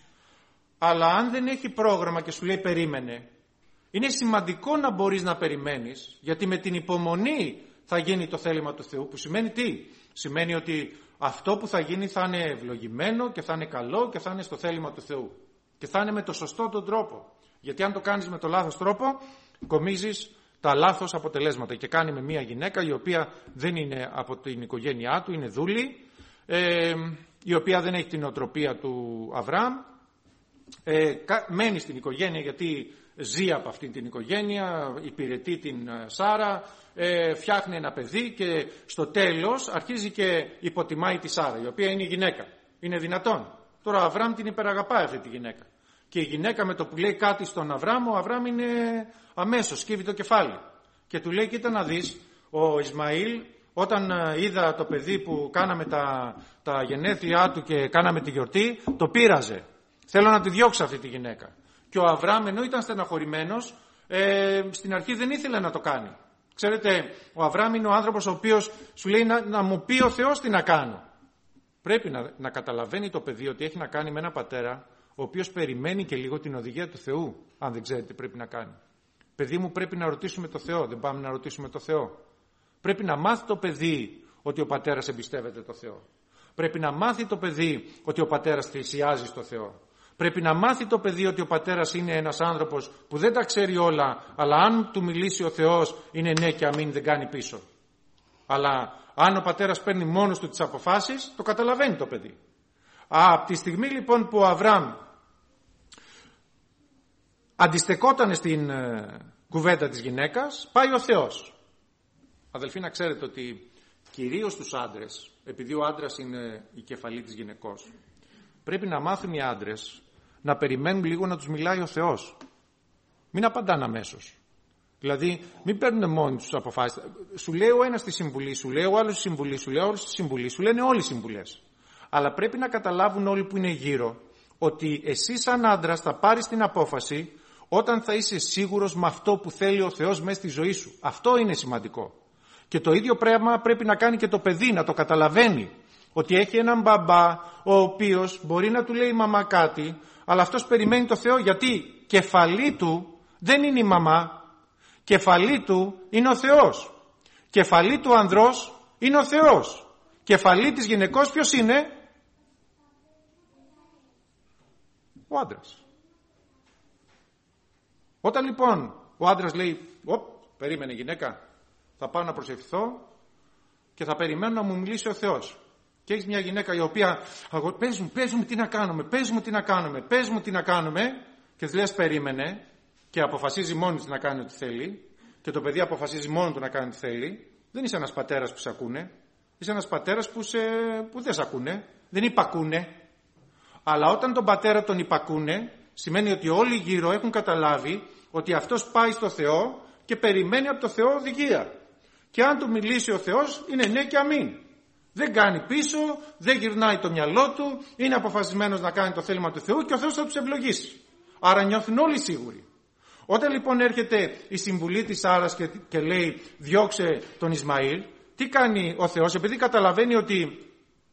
Αλλά αν δεν έχει πρόγραμμα και σου λέει περίμενε, είναι σημαντικό να μπορείς να περιμένεις, γιατί με την υπομονή θα γίνει το θέλημα του Θεού, που σημαίνει τι? Σημαίνει ότι αυτό που θα γίνει θα είναι ευλογημένο και θα είναι καλό και θα είναι στο θέλημα του Θεού. Και θα είναι με το σωστό τον τρόπο. Γιατί αν το κάνεις με το λάθος τρόπο, κομίζεις τα λάθος αποτελέσματα. Και κάνει με μια γυναίκα η οποία δεν είναι από την οικογένειά του, είναι δούλη, ε, η οποία δεν έχει την νοοτροπία του Αβραάμ, ε, μένει στην οικογένεια γιατί ζει από αυτή την οικογένεια, υπηρετεί την Σάρα, ε, φτιάχνει ένα παιδί και στο τέλος αρχίζει και υποτιμάει τη Σάρα, η οποία είναι η γυναίκα. Είναι δυνατόν? Τώρα ο Αβραάμ την υπεραγαπάει αυτή τη γυναίκα. Και η γυναίκα με το που λέει κάτι στον Αβραάμ, ο Αβραάμ είναι αμέσως, σκύβει το κεφάλι. Και του λέει, κοίτα να δεις, ο Ισμαήλ όταν είδα το παιδί που κάναμε τα, τα γενέθλιά του και κάναμε τη γιορτή, το πείραζε. Θέλω να τη διώξω αυτή τη γυναίκα. Και ο Αβραάμ, ενώ ήταν στεναχωρημένος, ε, στην αρχή δεν ήθελε να το κάνει. Ξέρετε, ο Αβραάμ είναι ο άνθρωπος ο οποίος σου λέει να, να μου πει ο Θεός τι να κάνω. Πρέπει να, να καταλαβαίνει το παιδί ότι έχει να κάνει με ένα πατέρα ο οποίος περιμένει και λίγο την οδηγία του Θεού, αν δεν ξέρει τι πρέπει να κάνει. Παιδί μου, πρέπει να ρωτήσουμε το Θεό, δεν πάμε να ρωτήσουμε το Θεό. Πρέπει να μάθει το παιδί ότι ο πατέρας εμπιστεύεται το Θεό. Πρέπει να μάθει το παιδί ότι ο πατέρας θυσιάζει στο Θεό. Πρέπει να μάθει το παιδί ότι ο πατέρας είναι ένας άνθρωπος που δεν τα ξέρει όλα, αλλά αν του μιλήσει ο Θεός είναι ναι και αμήν, δεν κάνει πίσω. Αλλά αν ο πατέρας παίρνει μόνος του τις αποφάσεις, το καταλαβαίνει το παιδί. Α, από τη στιγμή λοιπόν που ο Αβραάμ αντιστεκόταν στην ε, κουβέντα της γυναίκας, πάει ο Θεός. Αδελφοί, να ξέρετε ότι κυρίως τους άντρες, επειδή ο άντρας είναι η κεφαλή της γυναικός, πρέπει να μάθουν οι άντρες να περιμένουν λίγο να τους μιλάει ο Θεός. Μην απαντάνε αμέσως. Δηλαδή, μην παίρνουν μόνοι τους αποφάσεις. Σου λέει ο ένας τη συμβουλή, σου λέει ο άλλος τη συμβουλή, σου λέει ο άλλος τη συμβουλή, σου λένε όλοι οι συμβουλές. Αλλά πρέπει να καταλάβουν όλοι που είναι γύρω ότι εσύ σαν άντρας θα πάρεις την απόφαση όταν θα είσαι σίγουρος με αυτό που θέλει ο Θεός μέσα στη ζωή σου. Αυτό είναι σημαντικό. Και το ίδιο πράγμα πρέπει να κάνει και το παιδί, να το καταλαβαίνει. Ότι έχει έναν μπαμπά ο οποίος μπορεί να του λέει η μαμά κάτι, αλλά αυτός περιμένει το Θεό, γιατί κεφαλή του δεν είναι η μαμά, κεφαλή του είναι ο Θεός. Κεφαλή του ανδρός είναι ο Θεός. Κεφαλή της γυναικός ποιος είναι? Ο άντρας. Όταν λοιπόν ο άντρας λέει, οπ, περίμενε γυναίκα, θα πάω να προσευχηθώ και θα περιμένω να μου μιλήσει ο Θεός. Και έχεις μια γυναίκα η οποία, πες μου, πες μου τι να κάνουμε, πες μου τι να κάνουμε, πες μου τι να κάνουμε, και της λες περίμενε, και αποφασίζει μόνη της να κάνει ό,τι θέλει, και το παιδί αποφασίζει μόνο του να κάνει ό,τι θέλει. Δεν είσαι ένας πατέρας που σε ακούνε, είσαι ένας πατέρας που, σε, που δεν σε ακούνε, δεν υπακούνε. Αλλά όταν τον πατέρα τον υπακούνε, σημαίνει ότι όλοι γύρω έχουν καταλάβει ότι αυτός πάει στο Θεό και περιμένει από το Θεό οδηγία. Και αν του μιλήσει ο Θεός, είναι ναι και αμήν. Δεν κάνει πίσω, δεν γυρνάει το μυαλό του, είναι αποφασισμένος να κάνει το θέλημα του Θεού και ο Θεός θα τους ευλογήσει. Άρα νιώθουν όλοι σίγουροι. Όταν λοιπόν έρχεται η συμβουλή της Σάρας και, και λέει διώξε τον Ισμαήλ, τι κάνει ο Θεός? Επειδή καταλαβαίνει ότι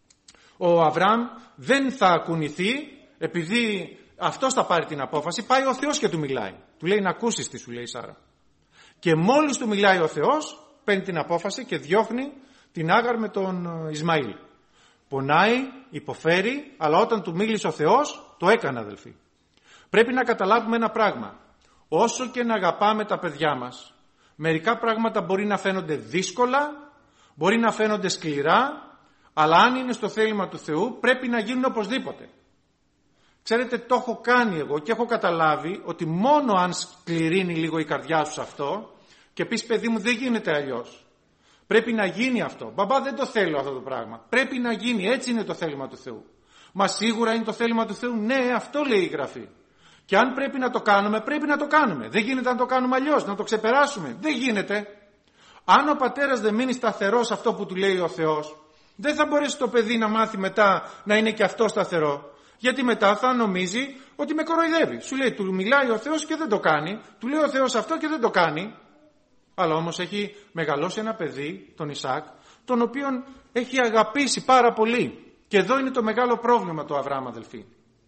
ο Αβραάμ δεν θα κουνηθεί, επειδή αυτός θα πάρει την απόφαση, πάει ο Θεός και του μιλάει. Του λέει να ακούσεις τι σου λέει η Σάρα. Και μόλις του μιλάει ο Θεός, παίρνει την απόφαση και διώχνει την Άγαρ με τον Ισμαήλ. Πονάει, υποφέρει, αλλά όταν του μίλησε ο Θεός, το έκανε, αδελφοί. Πρέπει να καταλάβουμε ένα πράγμα. Όσο και να αγαπάμε τα παιδιά μας, μερικά πράγματα μπορεί να φαίνονται δύσκολα, μπορεί να φαίνονται σκληρά, αλλά αν είναι στο θέλημα του Θεού πρέπει να γίνουν οπωσδήποτε. Ξέρετε, το έχω κάνει εγώ και έχω καταλάβει ότι μόνο αν σκληρύνει λίγο η καρδιά σου αυτό και πεις παιδί μου δεν γίνεται αλλιώς. Πρέπει να γίνει αυτό. Μπαμπά δεν το θέλω αυτό το πράγμα. Πρέπει να γίνει, έτσι είναι το θέλημα του Θεού. Μα σίγουρα είναι το θέλημα του Θεού? Ναι, αυτό λέει η Γραφή. Και αν πρέπει να το κάνουμε, πρέπει να το κάνουμε. Δεν γίνεται να το κάνουμε αλλιώς, να το ξεπεράσουμε. Δεν γίνεται. Αν ο πατέρας δεν μείνει σταθερός αυτό που του λέει ο Θεός, δεν θα μπορέσει το παιδί να μάθει μετά να είναι και αυτό σταθερό. Γιατί μετά θα νομίζει ότι με κοροϊδεύει. Σου λέει, του μιλάει ο Θεός και δεν το κάνει. Του λέει ο Θεός αυτό και δεν το κάνει. Αλλά όμως έχει μεγαλώσει ένα παιδί, τον Ισαάκ, τον οποίον έχει αγαπήσει πάρα πολύ. Και εδώ είναι το μεγάλο πρόβλημα του Αβραάμ, αδελφοί.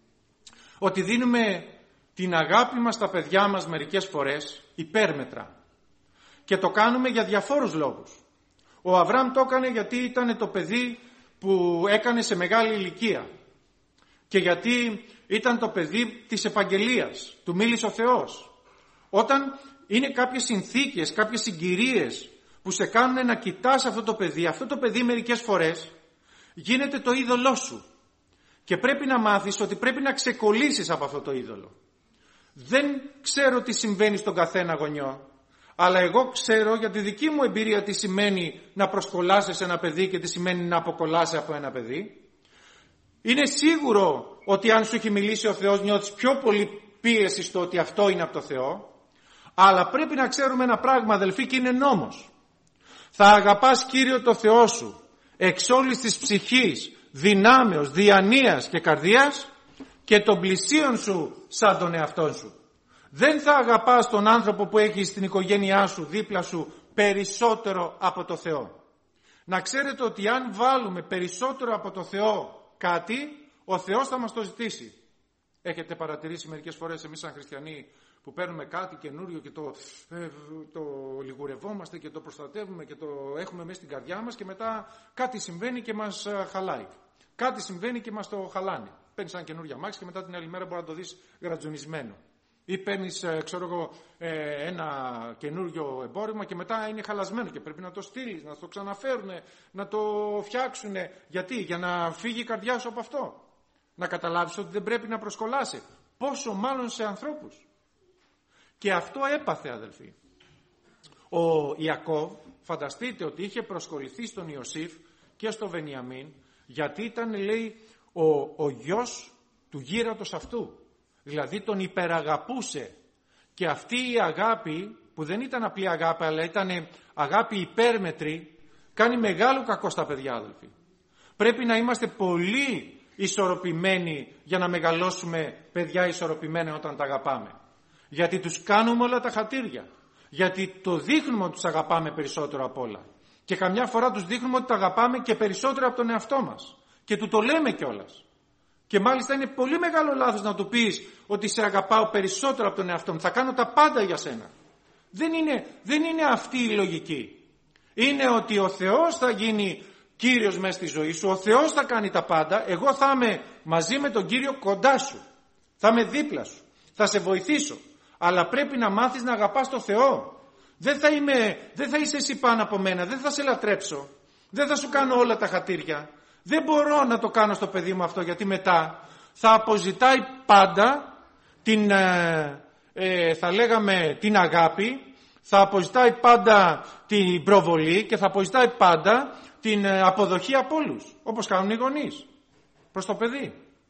Ότι δίνουμε την αγάπη μας στα παιδιά μας μερικές φορές υπέρμετρα. Και το κάνουμε για διαφόρους λόγους. Ο Αβραάμ το έκανε γιατί ήταν το παιδί που έκανε σε μεγάλη ηλικία. Και γιατί ήταν το παιδί της επαγγελίας. Του μίλησε ο Θεός. Όταν είναι κάποιες συνθήκες, κάποιες συγκυρίες που σε κάνουν να κοιτάς αυτό το παιδί, αυτό το παιδί μερικές φορές γίνεται το είδωλό σου. Και πρέπει να μάθεις ότι πρέπει να ξεκολλήσεις από αυτό το είδωλο. Δεν ξέρω τι συμβαίνει στον καθένα γονιό, αλλά εγώ ξέρω για τη δική μου εμπειρία τι σημαίνει να προσκολάσεις ένα παιδί και τι σημαίνει να αποκολλάσει από ένα παιδί. Είναι σίγουρο ότι αν σου έχει μιλήσει ο Θεός νιώθεις πιο πολύ πίεση στο ότι αυτό είναι από το Θεό, αλλά πρέπει να ξέρουμε ένα πράγμα, αδελφοί, και είναι νόμος. Θα αγαπάς Κύριο το Θεό σου εξ όλης της ψυχής, δυνάμεως, διανοίας και καρδίας και των πλησίων σου σαν τον εαυτόν σου. Δεν θα αγαπάς τον άνθρωπο που έχεις στην οικογένειά σου, δίπλα σου, περισσότερο από το Θεό. Να ξέρετε ότι αν βάλουμε περισσότερο από το Θεό κάτι, ο Θεός θα μας το ζητήσει. Έχετε παρατηρήσει μερικές φορές εμείς σαν χριστιανοί που παίρνουμε κάτι καινούριο και το, ε, το λιγουρευόμαστε και το προστατεύουμε και το έχουμε μέσα στην καρδιά μας και μετά κάτι συμβαίνει και μας χαλάει. Κάτι συμβαίνει και μας το χαλάνε. Παίρνεις ένα καινούριο αμάξι και μετά την άλλη μέρα μπορεί να το δεις γρατζουνισμένο. Ή παίρνεις, ξέρω εγώ, ένα καινούριο εμπόρευμα και μετά είναι χαλασμένο και πρέπει να το στείλεις, να το ξαναφέρουν, να το φτιάξουν. Γιατί? Για να φύγει η καρδιά σου από αυτό. Να καταλάβεις ότι δεν πρέπει να προσκολάσει. Πόσο μάλλον σε ανθρώπους. Και αυτό έπαθε, αδελφοί. Ο Ιακώβ, φανταστείτε ότι είχε προσκοληθεί στον Ιωσήφ και στο Βενιαμίν, γιατί ήταν, λέει, ο, ο γιος του γύρατος αυτού. Δηλαδή τον υπεραγαπούσε. Και αυτή η αγάπη, που δεν ήταν απλή αγάπη, αλλά ήταν αγάπη υπέρμετρη, κάνει μεγάλο κακό στα παιδιά, αδελφοί. Πρέπει να είμαστε πολύ ισορροπημένοι για να μεγαλώσουμε παιδιά ισορροπημένα όταν τα αγαπάμε. Γιατί τους κάνουμε όλα τα χατήρια. Γιατί το δείχνουμε ότι τους αγαπάμε περισσότερο απ' όλα. Και καμιά φορά τους δείχνουμε ότι τα αγαπάμε και περισσότερο από τον εαυτό μας. Και του το λέμε κιόλας. Και μάλιστα είναι πολύ μεγάλο λάθος να του πεις ότι σε αγαπάω περισσότερο από τον εαυτό μου. Θα κάνω τα πάντα για σένα. Δεν είναι, δεν είναι αυτή η λογική. Είναι ότι ο Θεός θα γίνει Κύριος μέσα στη ζωή σου. Ο Θεός θα κάνει τα πάντα. Εγώ θα είμαι μαζί με τον Κύριο κοντά σου. Θα είμαι δίπλα σου. Θα σε βοηθήσω. Αλλά πρέπει να μάθεις να αγαπάς τον Θεό. Δεν θα, είμαι, δεν θα είσαι εσύ πάνω από μένα. Δεν θα σε λατρέψω. Δεν θα σου κάνω όλα τα χατήρια. Δεν μπορώ να το κάνω στο παιδί μου αυτό, γιατί μετά θα αποζητάει πάντα την, ε, ε, θα λέγαμε, την αγάπη, θα αποζητάει πάντα την προβολή και θα αποζητάει πάντα την ε, αποδοχή από όλους, όπως κάνουν οι γονείς προς το παιδί.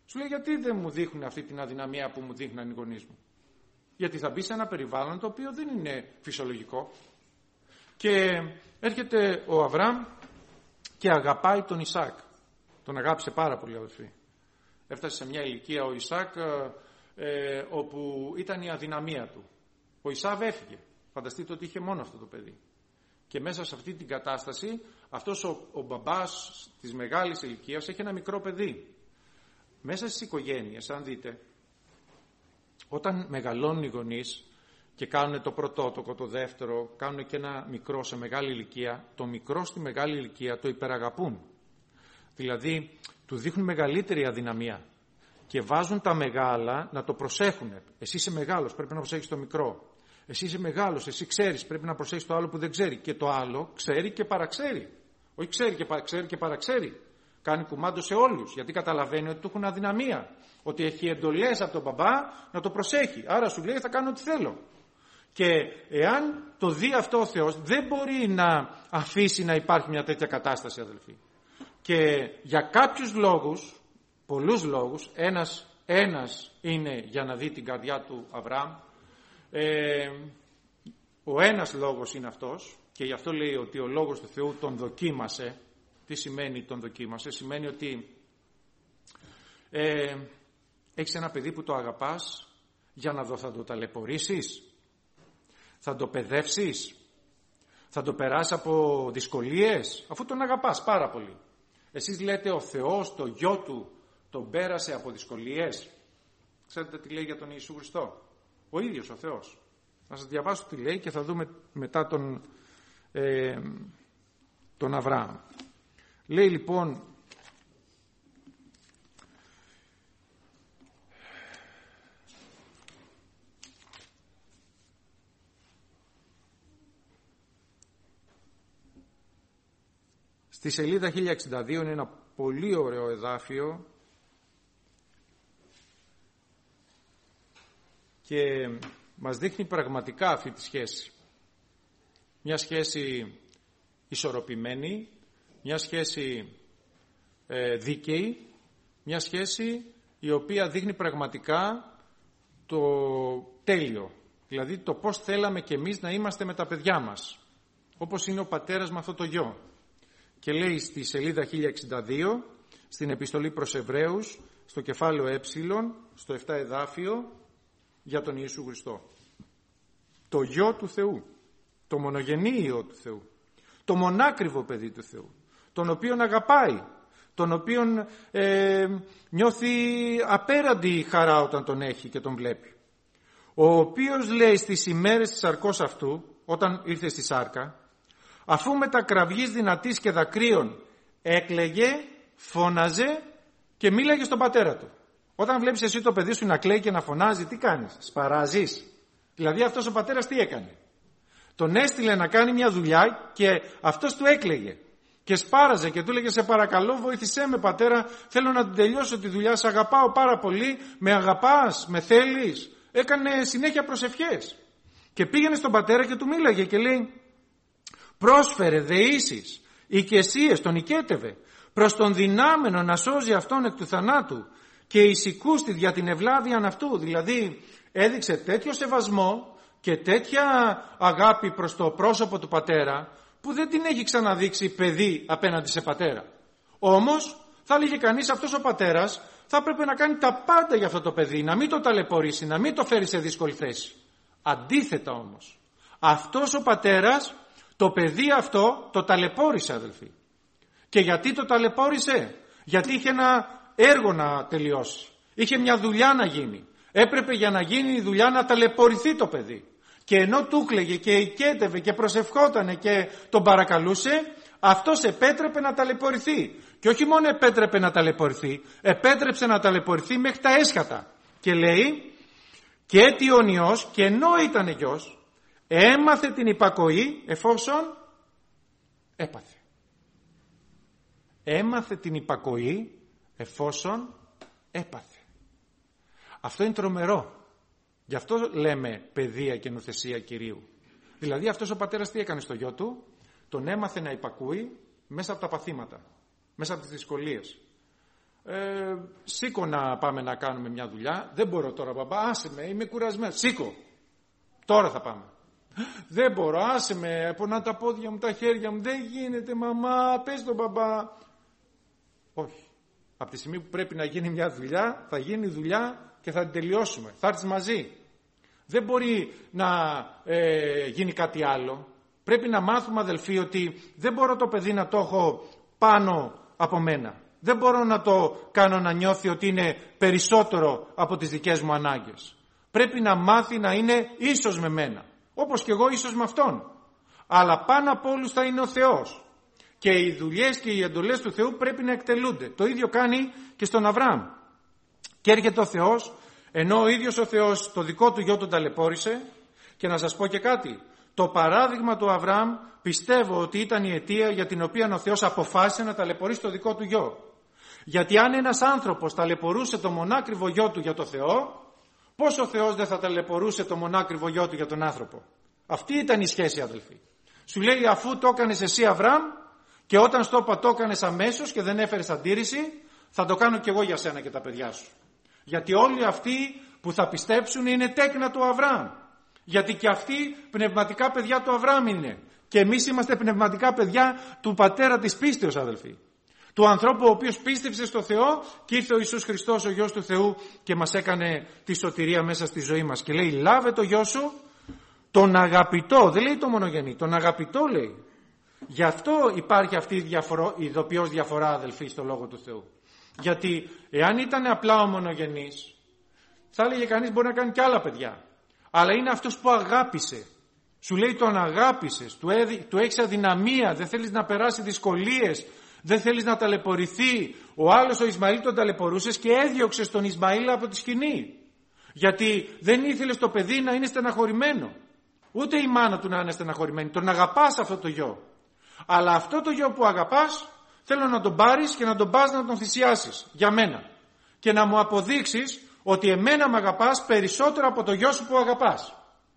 Σου λέει, γιατί δεν μου δείχνουν αυτή την αδυναμία που μου δείχναν οι γονείς μου? Γιατί θα μπει σε ένα περιβάλλον το οποίο δεν είναι φυσιολογικό. Και έρχεται ο Αβραάμ και αγαπάει τον Ισάκ. Τον αγάπησε πάρα πολύ, αδελφοί. Έφτασε σε μια ηλικία ο Ισάκ ε, όπου ήταν η αδυναμία του. Ο Ισάβ έφυγε. Φανταστείτε ότι είχε μόνο αυτό το παιδί. Και μέσα σε αυτή την κατάσταση αυτός ο, ο μπαμπάς της μεγάλης ηλικίας έχει ένα μικρό παιδί. Μέσα στις οικογένειες, αν δείτε, όταν μεγαλώνουν οι γονείς και κάνουν το πρωτότοκο, το δεύτερο, κάνουν και ένα μικρό σε μεγάλη ηλικία, το μικρό στη μεγάλη ηλικία το υπεραγαπούν. Δηλαδή, του δείχνουν μεγαλύτερη αδυναμία και βάζουν τα μεγάλα να το προσέχουν. Εσύ είσαι μεγάλος, πρέπει να προσέχεις το μικρό. Εσύ είσαι μεγάλος, εσύ ξέρεις, πρέπει να προσέχεις το άλλο που δεν ξέρει. Και το άλλο ξέρει και παραξέρει. Όχι ξέρει και, ξέρει και παραξέρει. Κάνει κουμάντο σε όλους, γιατί καταλαβαίνει ότι του έχουν αδυναμία. Ότι έχει εντολές από τον μπαμπά να το προσέχει. Άρα σου λέει, θα κάνω ό,τι θέλω. Και εάν το δει αυτό ο Θεός, δεν μπορεί να αφήσει να υπάρχει μια τέτοια κατάσταση, αδελφοί. Και για κάποιους λόγους, πολλούς λόγους, ένας, ένας είναι για να δει την καρδιά του Αβραάμ. Ε, ο ένας λόγος είναι αυτός, και γι' αυτό λέει ότι ο λόγος του Θεού τον δοκίμασε. Τι σημαίνει τον δοκίμασε? Σημαίνει ότι ε, έχεις ένα παιδί που το αγαπάς, για να δω, θα το ταλαιπωρήσεις, θα το παιδεύσεις, θα το περάσει από δυσκολίες, αφού τον αγαπάς πάρα πολύ. Εσείς λέτε ο Θεός, το γιο του, τον πέρασε από δυσκολίες. Ξέρετε τι λέει για τον Ιησού Χριστό? Ο ίδιος ο Θεός. Να σας διαβάσω τι λέει και θα δούμε μετά τον, ε, τον Αβραάμ. Λέει λοιπόν, στη σελίδα χίλια εξήντα δύο είναι ένα πολύ ωραίο εδάφιο και μας δείχνει πραγματικά αυτή τη σχέση. Μια σχέση ισορροπημένη, μια σχέση ε, δίκαιη, μια σχέση η οποία δείχνει πραγματικά το τέλειο. Δηλαδή το πώς θέλαμε κι εμείς να είμαστε με τα παιδιά μας. Όπως είναι ο πατέρας με αυτό το γιο. Και λέει στη σελίδα χίλια εξήντα δύο, στην επιστολή προς Εβραίους, στο κεφάλαιο ε, στο επτά εδάφιο, για τον Ιησού Χριστό. Το γιο του Θεού, το μονογενή Υιό του Θεού, το μονάκριβο παιδί του Θεού, τον οποίον αγαπάει, τον οποίον ε, νιώθει απέραντη χαρά όταν τον έχει και τον βλέπει. Ο οποίος λέει στις ημέρες της σαρκός αυτού, όταν ήρθε στη σάρκα, αφού με τα κραυγής δυνατής και δακρύων έκλαιγε, φώναζε και μίλαγε στον πατέρα του. Όταν βλέπεις εσύ το παιδί σου να κλαίει και να φωνάζει, τι κάνεις? Σπαράζεις. Δηλαδή αυτός ο πατέρας τι έκανε? Τον έστειλε να κάνει μια δουλειά και αυτός του έκλαιγε και σπάραζε και του έλεγε, σε παρακαλώ βοήθησέ με πατέρα, θέλω να την τελειώσω τη δουλειά, σε αγαπάω πάρα πολύ, με αγαπάς, με θέλεις. Έκανε συνέχεια προσευχές και πήγαινε στον πατέρα και του μίλαγε και λέει, πρόσφερε δεήσεις, οικεσίες, τον οικέτευε, προς τον δυνάμενο να σώζει αυτόν εκ του θανάτου και εισηκούστη δια την ευλάβιαν αυτού. Δηλαδή έδειξε τέτοιο σεβασμό και τέτοια αγάπη προς το πρόσωπο του πατέρα που δεν την έχει ξαναδείξει παιδί απέναντι σε πατέρα. Όμως θα έλεγε κανείς, αυτός ο πατέρας θα έπρεπε να κάνει τα πάντα για αυτό το παιδί, να μην το ταλαιπωρήσει, να μην το φέρει σε δύσκολη θέση. Αντίθετα όμως, αυτός ο πατέρας το παιδί αυτό το ταλαιπώρησε, αδελφοί. Και γιατί το ταλαιπώρησε? Γιατί είχε ένα έργο να τελειώσει. Είχε μια δουλειά να γίνει. Έπρεπε για να γίνει η δουλειά να ταλαιπωρηθεί το παιδί. Και ενώ του κλαίγε και οικέτευε και προσευχότανε και τον παρακαλούσε, αυτός επέτρεπε να ταλαιπωρηθεί. Και όχι μόνο επέτρεπε να ταλαιπωρηθεί, επέτρεψε να ταλαιπωρηθεί μέχρι τα έσχατα. Και λέει, και αίτιον Υιός, και ενώ ήταν γιος, έμαθε την υπακοή εφόσον έπαθε. Έμαθε την υπακοή εφόσον έπαθε. Αυτό είναι τρομερό. Γι' αυτό λέμε παιδεία και νουθεσία Κυρίου. Δηλαδή αυτός ο πατέρας τι έκανε στο γιο του? Τον έμαθε να υπακούει μέσα από τα παθήματα, μέσα από τις δυσκολίες. Ε, σήκω να πάμε να κάνουμε μια δουλειά. Δεν μπορώ τώρα, μπαμπά, άσε με, είμαι κουρασμένος. Σήκω, τώρα θα πάμε. Δεν μπορώ, άσε με, πονά τα πόδια μου, τα χέρια μου. Δεν γίνεται, μαμά, πες τον μπαμπά. Όχι. Από τη στιγμή που πρέπει να γίνει μια δουλειά, θα γίνει δουλειά και θα την τελειώσουμε. Θα έρθεις μαζί. Δεν μπορεί να ε, γίνει κάτι άλλο. Πρέπει να μάθουμε, αδελφοί, ότι δεν μπορώ το παιδί να το έχω πάνω από μένα. Δεν μπορώ να το κάνω να νιώθει ότι είναι περισσότερο από τις δικές μου ανάγκες. Πρέπει να μάθει να είναι ίσος με μένα. Όπως και εγώ ίσος με αυτόν. Αλλά πάνω από όλους θα είναι ο Θεός. Και οι δουλειές και οι εντολές του Θεού πρέπει να εκτελούνται. Το ίδιο κάνει και στον Αβραάμ. Και έρχεται ο Θεός, ενώ ο ίδιος ο Θεός το δικό του γιο τον ταλαιπώρησε. Και να σας πω και κάτι. Το παράδειγμα του Αβραάμ πιστεύω ότι ήταν η αιτία για την οποία ο Θεός αποφάσισε να ταλαιπωρήσει το δικό του γιο. Γιατί αν ένας άνθρωπος ταλαιπωρούσε το μονάκριβο γιο του για το Θεό, πώς ο Θεός δεν θα ταλαιπωρούσε το μονάκριβο γιο του για τον άνθρωπο? Αυτή ήταν η σχέση, αδελφοί. Σου λέει, αφού το έκανες εσύ, Αβραάμ, και όταν στο είπα το έκανες αμέσως και δεν έφερες αντίρρηση, θα το κάνω κι εγώ για σένα και τα παιδιά σου. Γιατί όλοι αυτοί που θα πιστέψουν είναι τέκνα του Αβραάμ. Γιατί και αυτοί πνευματικά παιδιά του Αβραάμ είναι. Και εμείς είμαστε πνευματικά παιδιά του πατέρα της πίστεως, αδελφοί. Του ανθρώπου ο οποίος πίστεψε στο Θεό και ήρθε ο Ιησούς Χριστός, ο Γιος του Θεού, και μας έκανε τη σωτηρία μέσα στη ζωή μας. Και λέει, λάβε το γιο σου, τον αγαπητό, δεν λέει το μονογενή, τον αγαπητό λέει. Γι' αυτό υπάρχει αυτή η, διαφορο, η ειδοποιώς διαφορά, αδελφοί, στο Λόγο του Θεού. Γιατί εάν ήταν απλά ο μονογενής, θα έλεγε κανείς μπορεί να κάνει και άλλα παιδιά. Αλλά είναι αυτός που αγάπησε. Σου λέει τον αγάπησες, του, έδι, του έχεις αδυναμία, δεν θέλεις να περάσει δυσκολίες, δεν θέλεις να ταλαιπωρηθεί. Ο άλλος ο Ισμαήλ τον ταλαιπωρούσες και έδιωξες τον Ισμαήλ από τη σκηνή. Γιατί δεν ήθελες το παιδί να είναι στεναχωρημένο. Ούτε η μάνα του να είναι στεναχωρημένη. Τον αγαπάς αυτό το γιο. Αλλά αυτό το γιο που αγαπάς θέλω να τον πάρεις και να τον πας να τον θυσιάσεις για μένα. Και να μου αποδείξεις ότι εμένα με αγαπάς περισσότερο από το γιο σου που αγαπάς.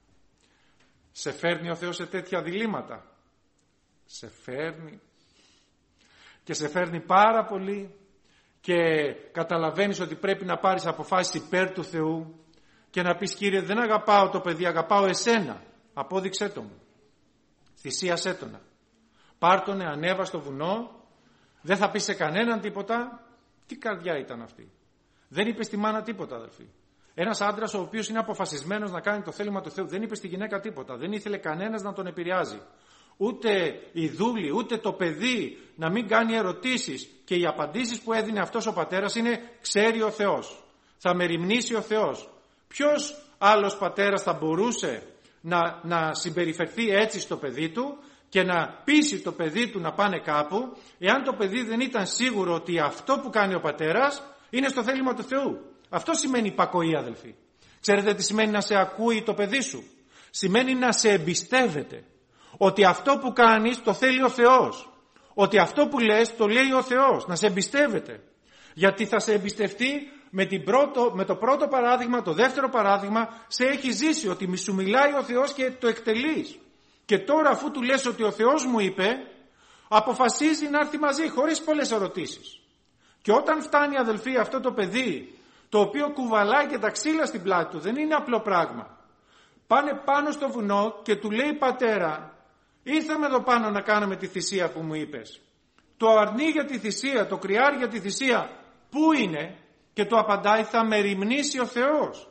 Σε φέρνει ο Θεός σε τέτοια διλήμματα? Σε φέρνει. Και σε φέρνει πάρα πολύ και καταλαβαίνεις ότι πρέπει να πάρεις αποφάσεις υπέρ του Θεού και να πεις, Κύριε, δεν αγαπάω το παιδί, αγαπάω εσένα. Απόδειξέ το μου. Θυσίασέ τον. Πάρ' τον, ανέβα στο βουνό, δεν θα πεις σε κανέναν τίποτα. Τι καρδιά ήταν αυτή? Δεν είπε στη μάνα τίποτα, αδελφοί. Ένας άντρας ο οποίος είναι αποφασισμένος να κάνει το θέλημα του Θεού, δεν είπε στη γυναίκα τίποτα. Δεν ήθελε κανένας να τον επηρεάζει. Ούτε η δούλη, ούτε το παιδί να μην κάνει ερωτήσεις. Και οι απαντήσεις που έδινε αυτός ο πατέρας είναι, ξέρει ο Θεός. Θα με ρημνήσει ο Θεός. Ποιος άλλος πατέρας θα μπορούσε να, να συμπεριφερθεί έτσι στο παιδί του και να πείσει το παιδί του να πάνε κάπου, εάν το παιδί δεν ήταν σίγουρο ότι αυτό που κάνει ο πατέρας είναι στο θέλημα του Θεού? Αυτό σημαίνει υπακοή, αδελφοί. Ξέρετε τι σημαίνει να σε ακούει το παιδί σου? Σημαίνει να σε εμπιστεύεται. Ότι αυτό που κάνεις το θέλει ο Θεός. Ότι αυτό που λες το λέει ο Θεός. Να σε εμπιστεύεται. Γιατί θα σε εμπιστευτεί με, την πρώτο, με το πρώτο παράδειγμα, το δεύτερο παράδειγμα, σε έχει ζήσει ότι μη σου μιλάει ο Θεός και το εκτελείς. Και τώρα αφού του λες ότι ο Θεός μου είπε, αποφασίζει να έρθει μαζί χωρίς πολλές ερωτήσεις. Και όταν φτάνει, αδελφοί, αυτό το παιδί, το οποίο κουβαλάει και τα ξύλα στην πλάτη του, δεν είναι απλό πράγμα. Πάνε πάνω στο βουνό και του λέει, πατέρα, ήρθαμε εδώ πάνω να κάνουμε τη θυσία που μου είπες. Το αρνί για τη θυσία, το κρυάρι για τη θυσία, πού είναι? Και το απαντάει, θα με ρημνήσει ο Θεός.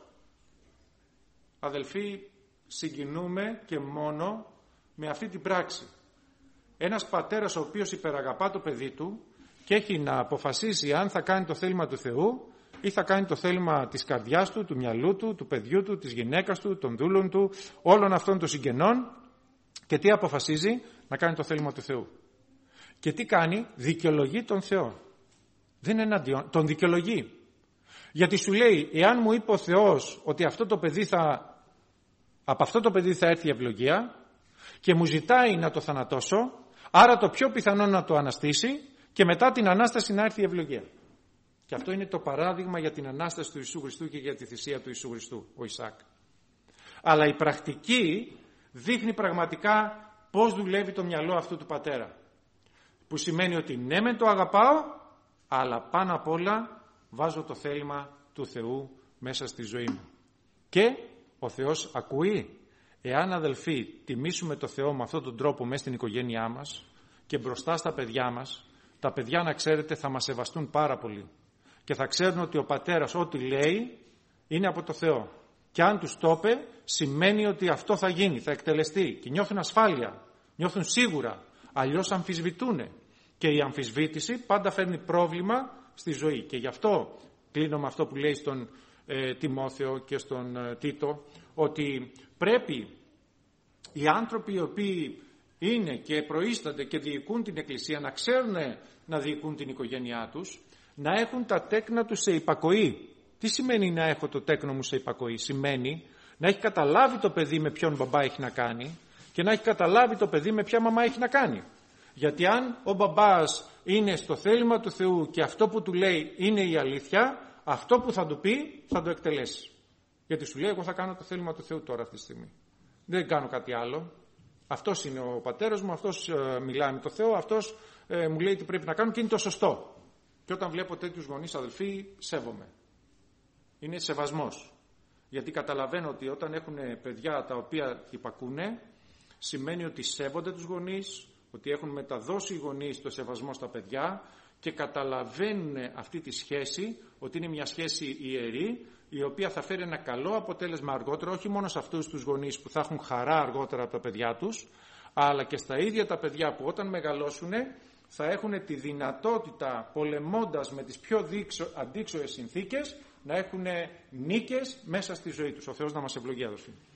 Αδελφοί, συγκινούμε και μόνο με αυτή την πράξη. Ένας πατέρας ο οποίος υπεραγαπά το παιδί του και έχει να αποφασίσει αν θα κάνει το θέλημα του Θεού ή θα κάνει το θέλημα της καρδιάς του, του μυαλού του, του παιδιού του, της γυναίκας του, των δούλων του, όλων αυτών των συγγενών. Και τι αποφασίζει? Να κάνει το θέλημα του Θεού. Και τι κάνει? Δικαιολογεί τον Θεό. Δεν είναι εναντίον, τον δικαιολογεί. Γιατί σου λέει, εάν μου είπε ο Θεός ότι αυτό το παιδί θα, από αυτό το παιδί θα έρθει η ευλογία και μου ζητάει να το θανατώσω, άρα το πιο πιθανό να το αναστήσει και μετά την Ανάσταση να έρθει η ευλογία. Και αυτό είναι το παράδειγμα για την Ανάσταση του Ιησού Χριστού και για τη θυσία του Ιησού Χριστού, ο Ισάκ. Αλλά η πρακτική δείχνει πραγματικά πώς δουλεύει το μυαλό αυτού του πατέρα. Που σημαίνει ότι ναι μεν το αγαπάω, αλλά πάνω απ' όλα βάζω το θέλημα του Θεού μέσα στη ζωή μου. Και ο Θεός ακούει. Εάν, αδελφοί, τιμήσουμε το Θεό με αυτόν τον τρόπο μέσα στην οικογένειά μας και μπροστά στα παιδιά μας, τα παιδιά, να ξέρετε, θα μας σεβαστούν πάρα πολύ και θα ξέρουν ότι ο πατέρας ό,τι λέει είναι από το Θεό. Και αν τους το είπε, σημαίνει ότι αυτό θα γίνει, θα εκτελεστεί, και νιώθουν ασφάλεια, νιώθουν σίγουρα, αλλιώς αμφισβητούν. Και η αμφισβήτηση πάντα φέρνει πρόβλημα στη ζωή. Και γι' αυτό κλείνω με αυτό που λέει στον ε, Τιμόθεο και στον ε, Τίτο, ότι πρέπει οι άνθρωποι οι οποίοι είναι και προείστανται και διοικούν την Εκκλησία να ξέρουν να διοικούν την οικογένειά τους, να έχουν τα τέκνα τους σε υπακοή. Τι σημαίνει να έχω το τέκνο μου σε υπακοή? Σημαίνει να έχει καταλάβει το παιδί με ποιον μπαμπά έχει να κάνει και να έχει καταλάβει το παιδί με ποια μαμά έχει να κάνει. Γιατί αν ο μπαμπάς είναι στο θέλημα του Θεού και αυτό που του λέει είναι η αλήθεια, αυτό που θα του πει θα το εκτελέσει. Γιατί σου λέει, εγώ θα κάνω το θέλημα του Θεού τώρα αυτή τη στιγμή. Δεν κάνω κάτι άλλο. Αυτός είναι ο πατέρας μου, αυτός ε, μιλάει με το Θεό, αυτός ε, μου λέει τι πρέπει να κάνω και είναι το σωστό. Και όταν βλέπω τέτοιους γονείς, αδελφοί, σέβομαι. Είναι σεβασμός. Γιατί καταλαβαίνω ότι όταν έχουν παιδιά τα οποία υπακούνε, σημαίνει ότι σέβονται τους γονείς, ότι έχουν μεταδώσει οι γονείς το σεβασμό στα παιδιά και καταλαβαίνουν αυτή τη σχέση, ότι είναι μια σχέση ιερή, η οποία θα φέρει ένα καλό αποτέλεσμα αργότερα, όχι μόνο σε αυτούς τους γονείς που θα έχουν χαρά αργότερα από τα παιδιά τους, αλλά και στα ίδια τα παιδιά που όταν μεγαλώσουν θα έχουν τη δυνατότητα, πολεμώντας με τις πιο αντίξωες συνθήκες, να έχουν νίκες μέσα στη ζωή τους. Ο Θεός να μας ευλογεί, αδελφοί.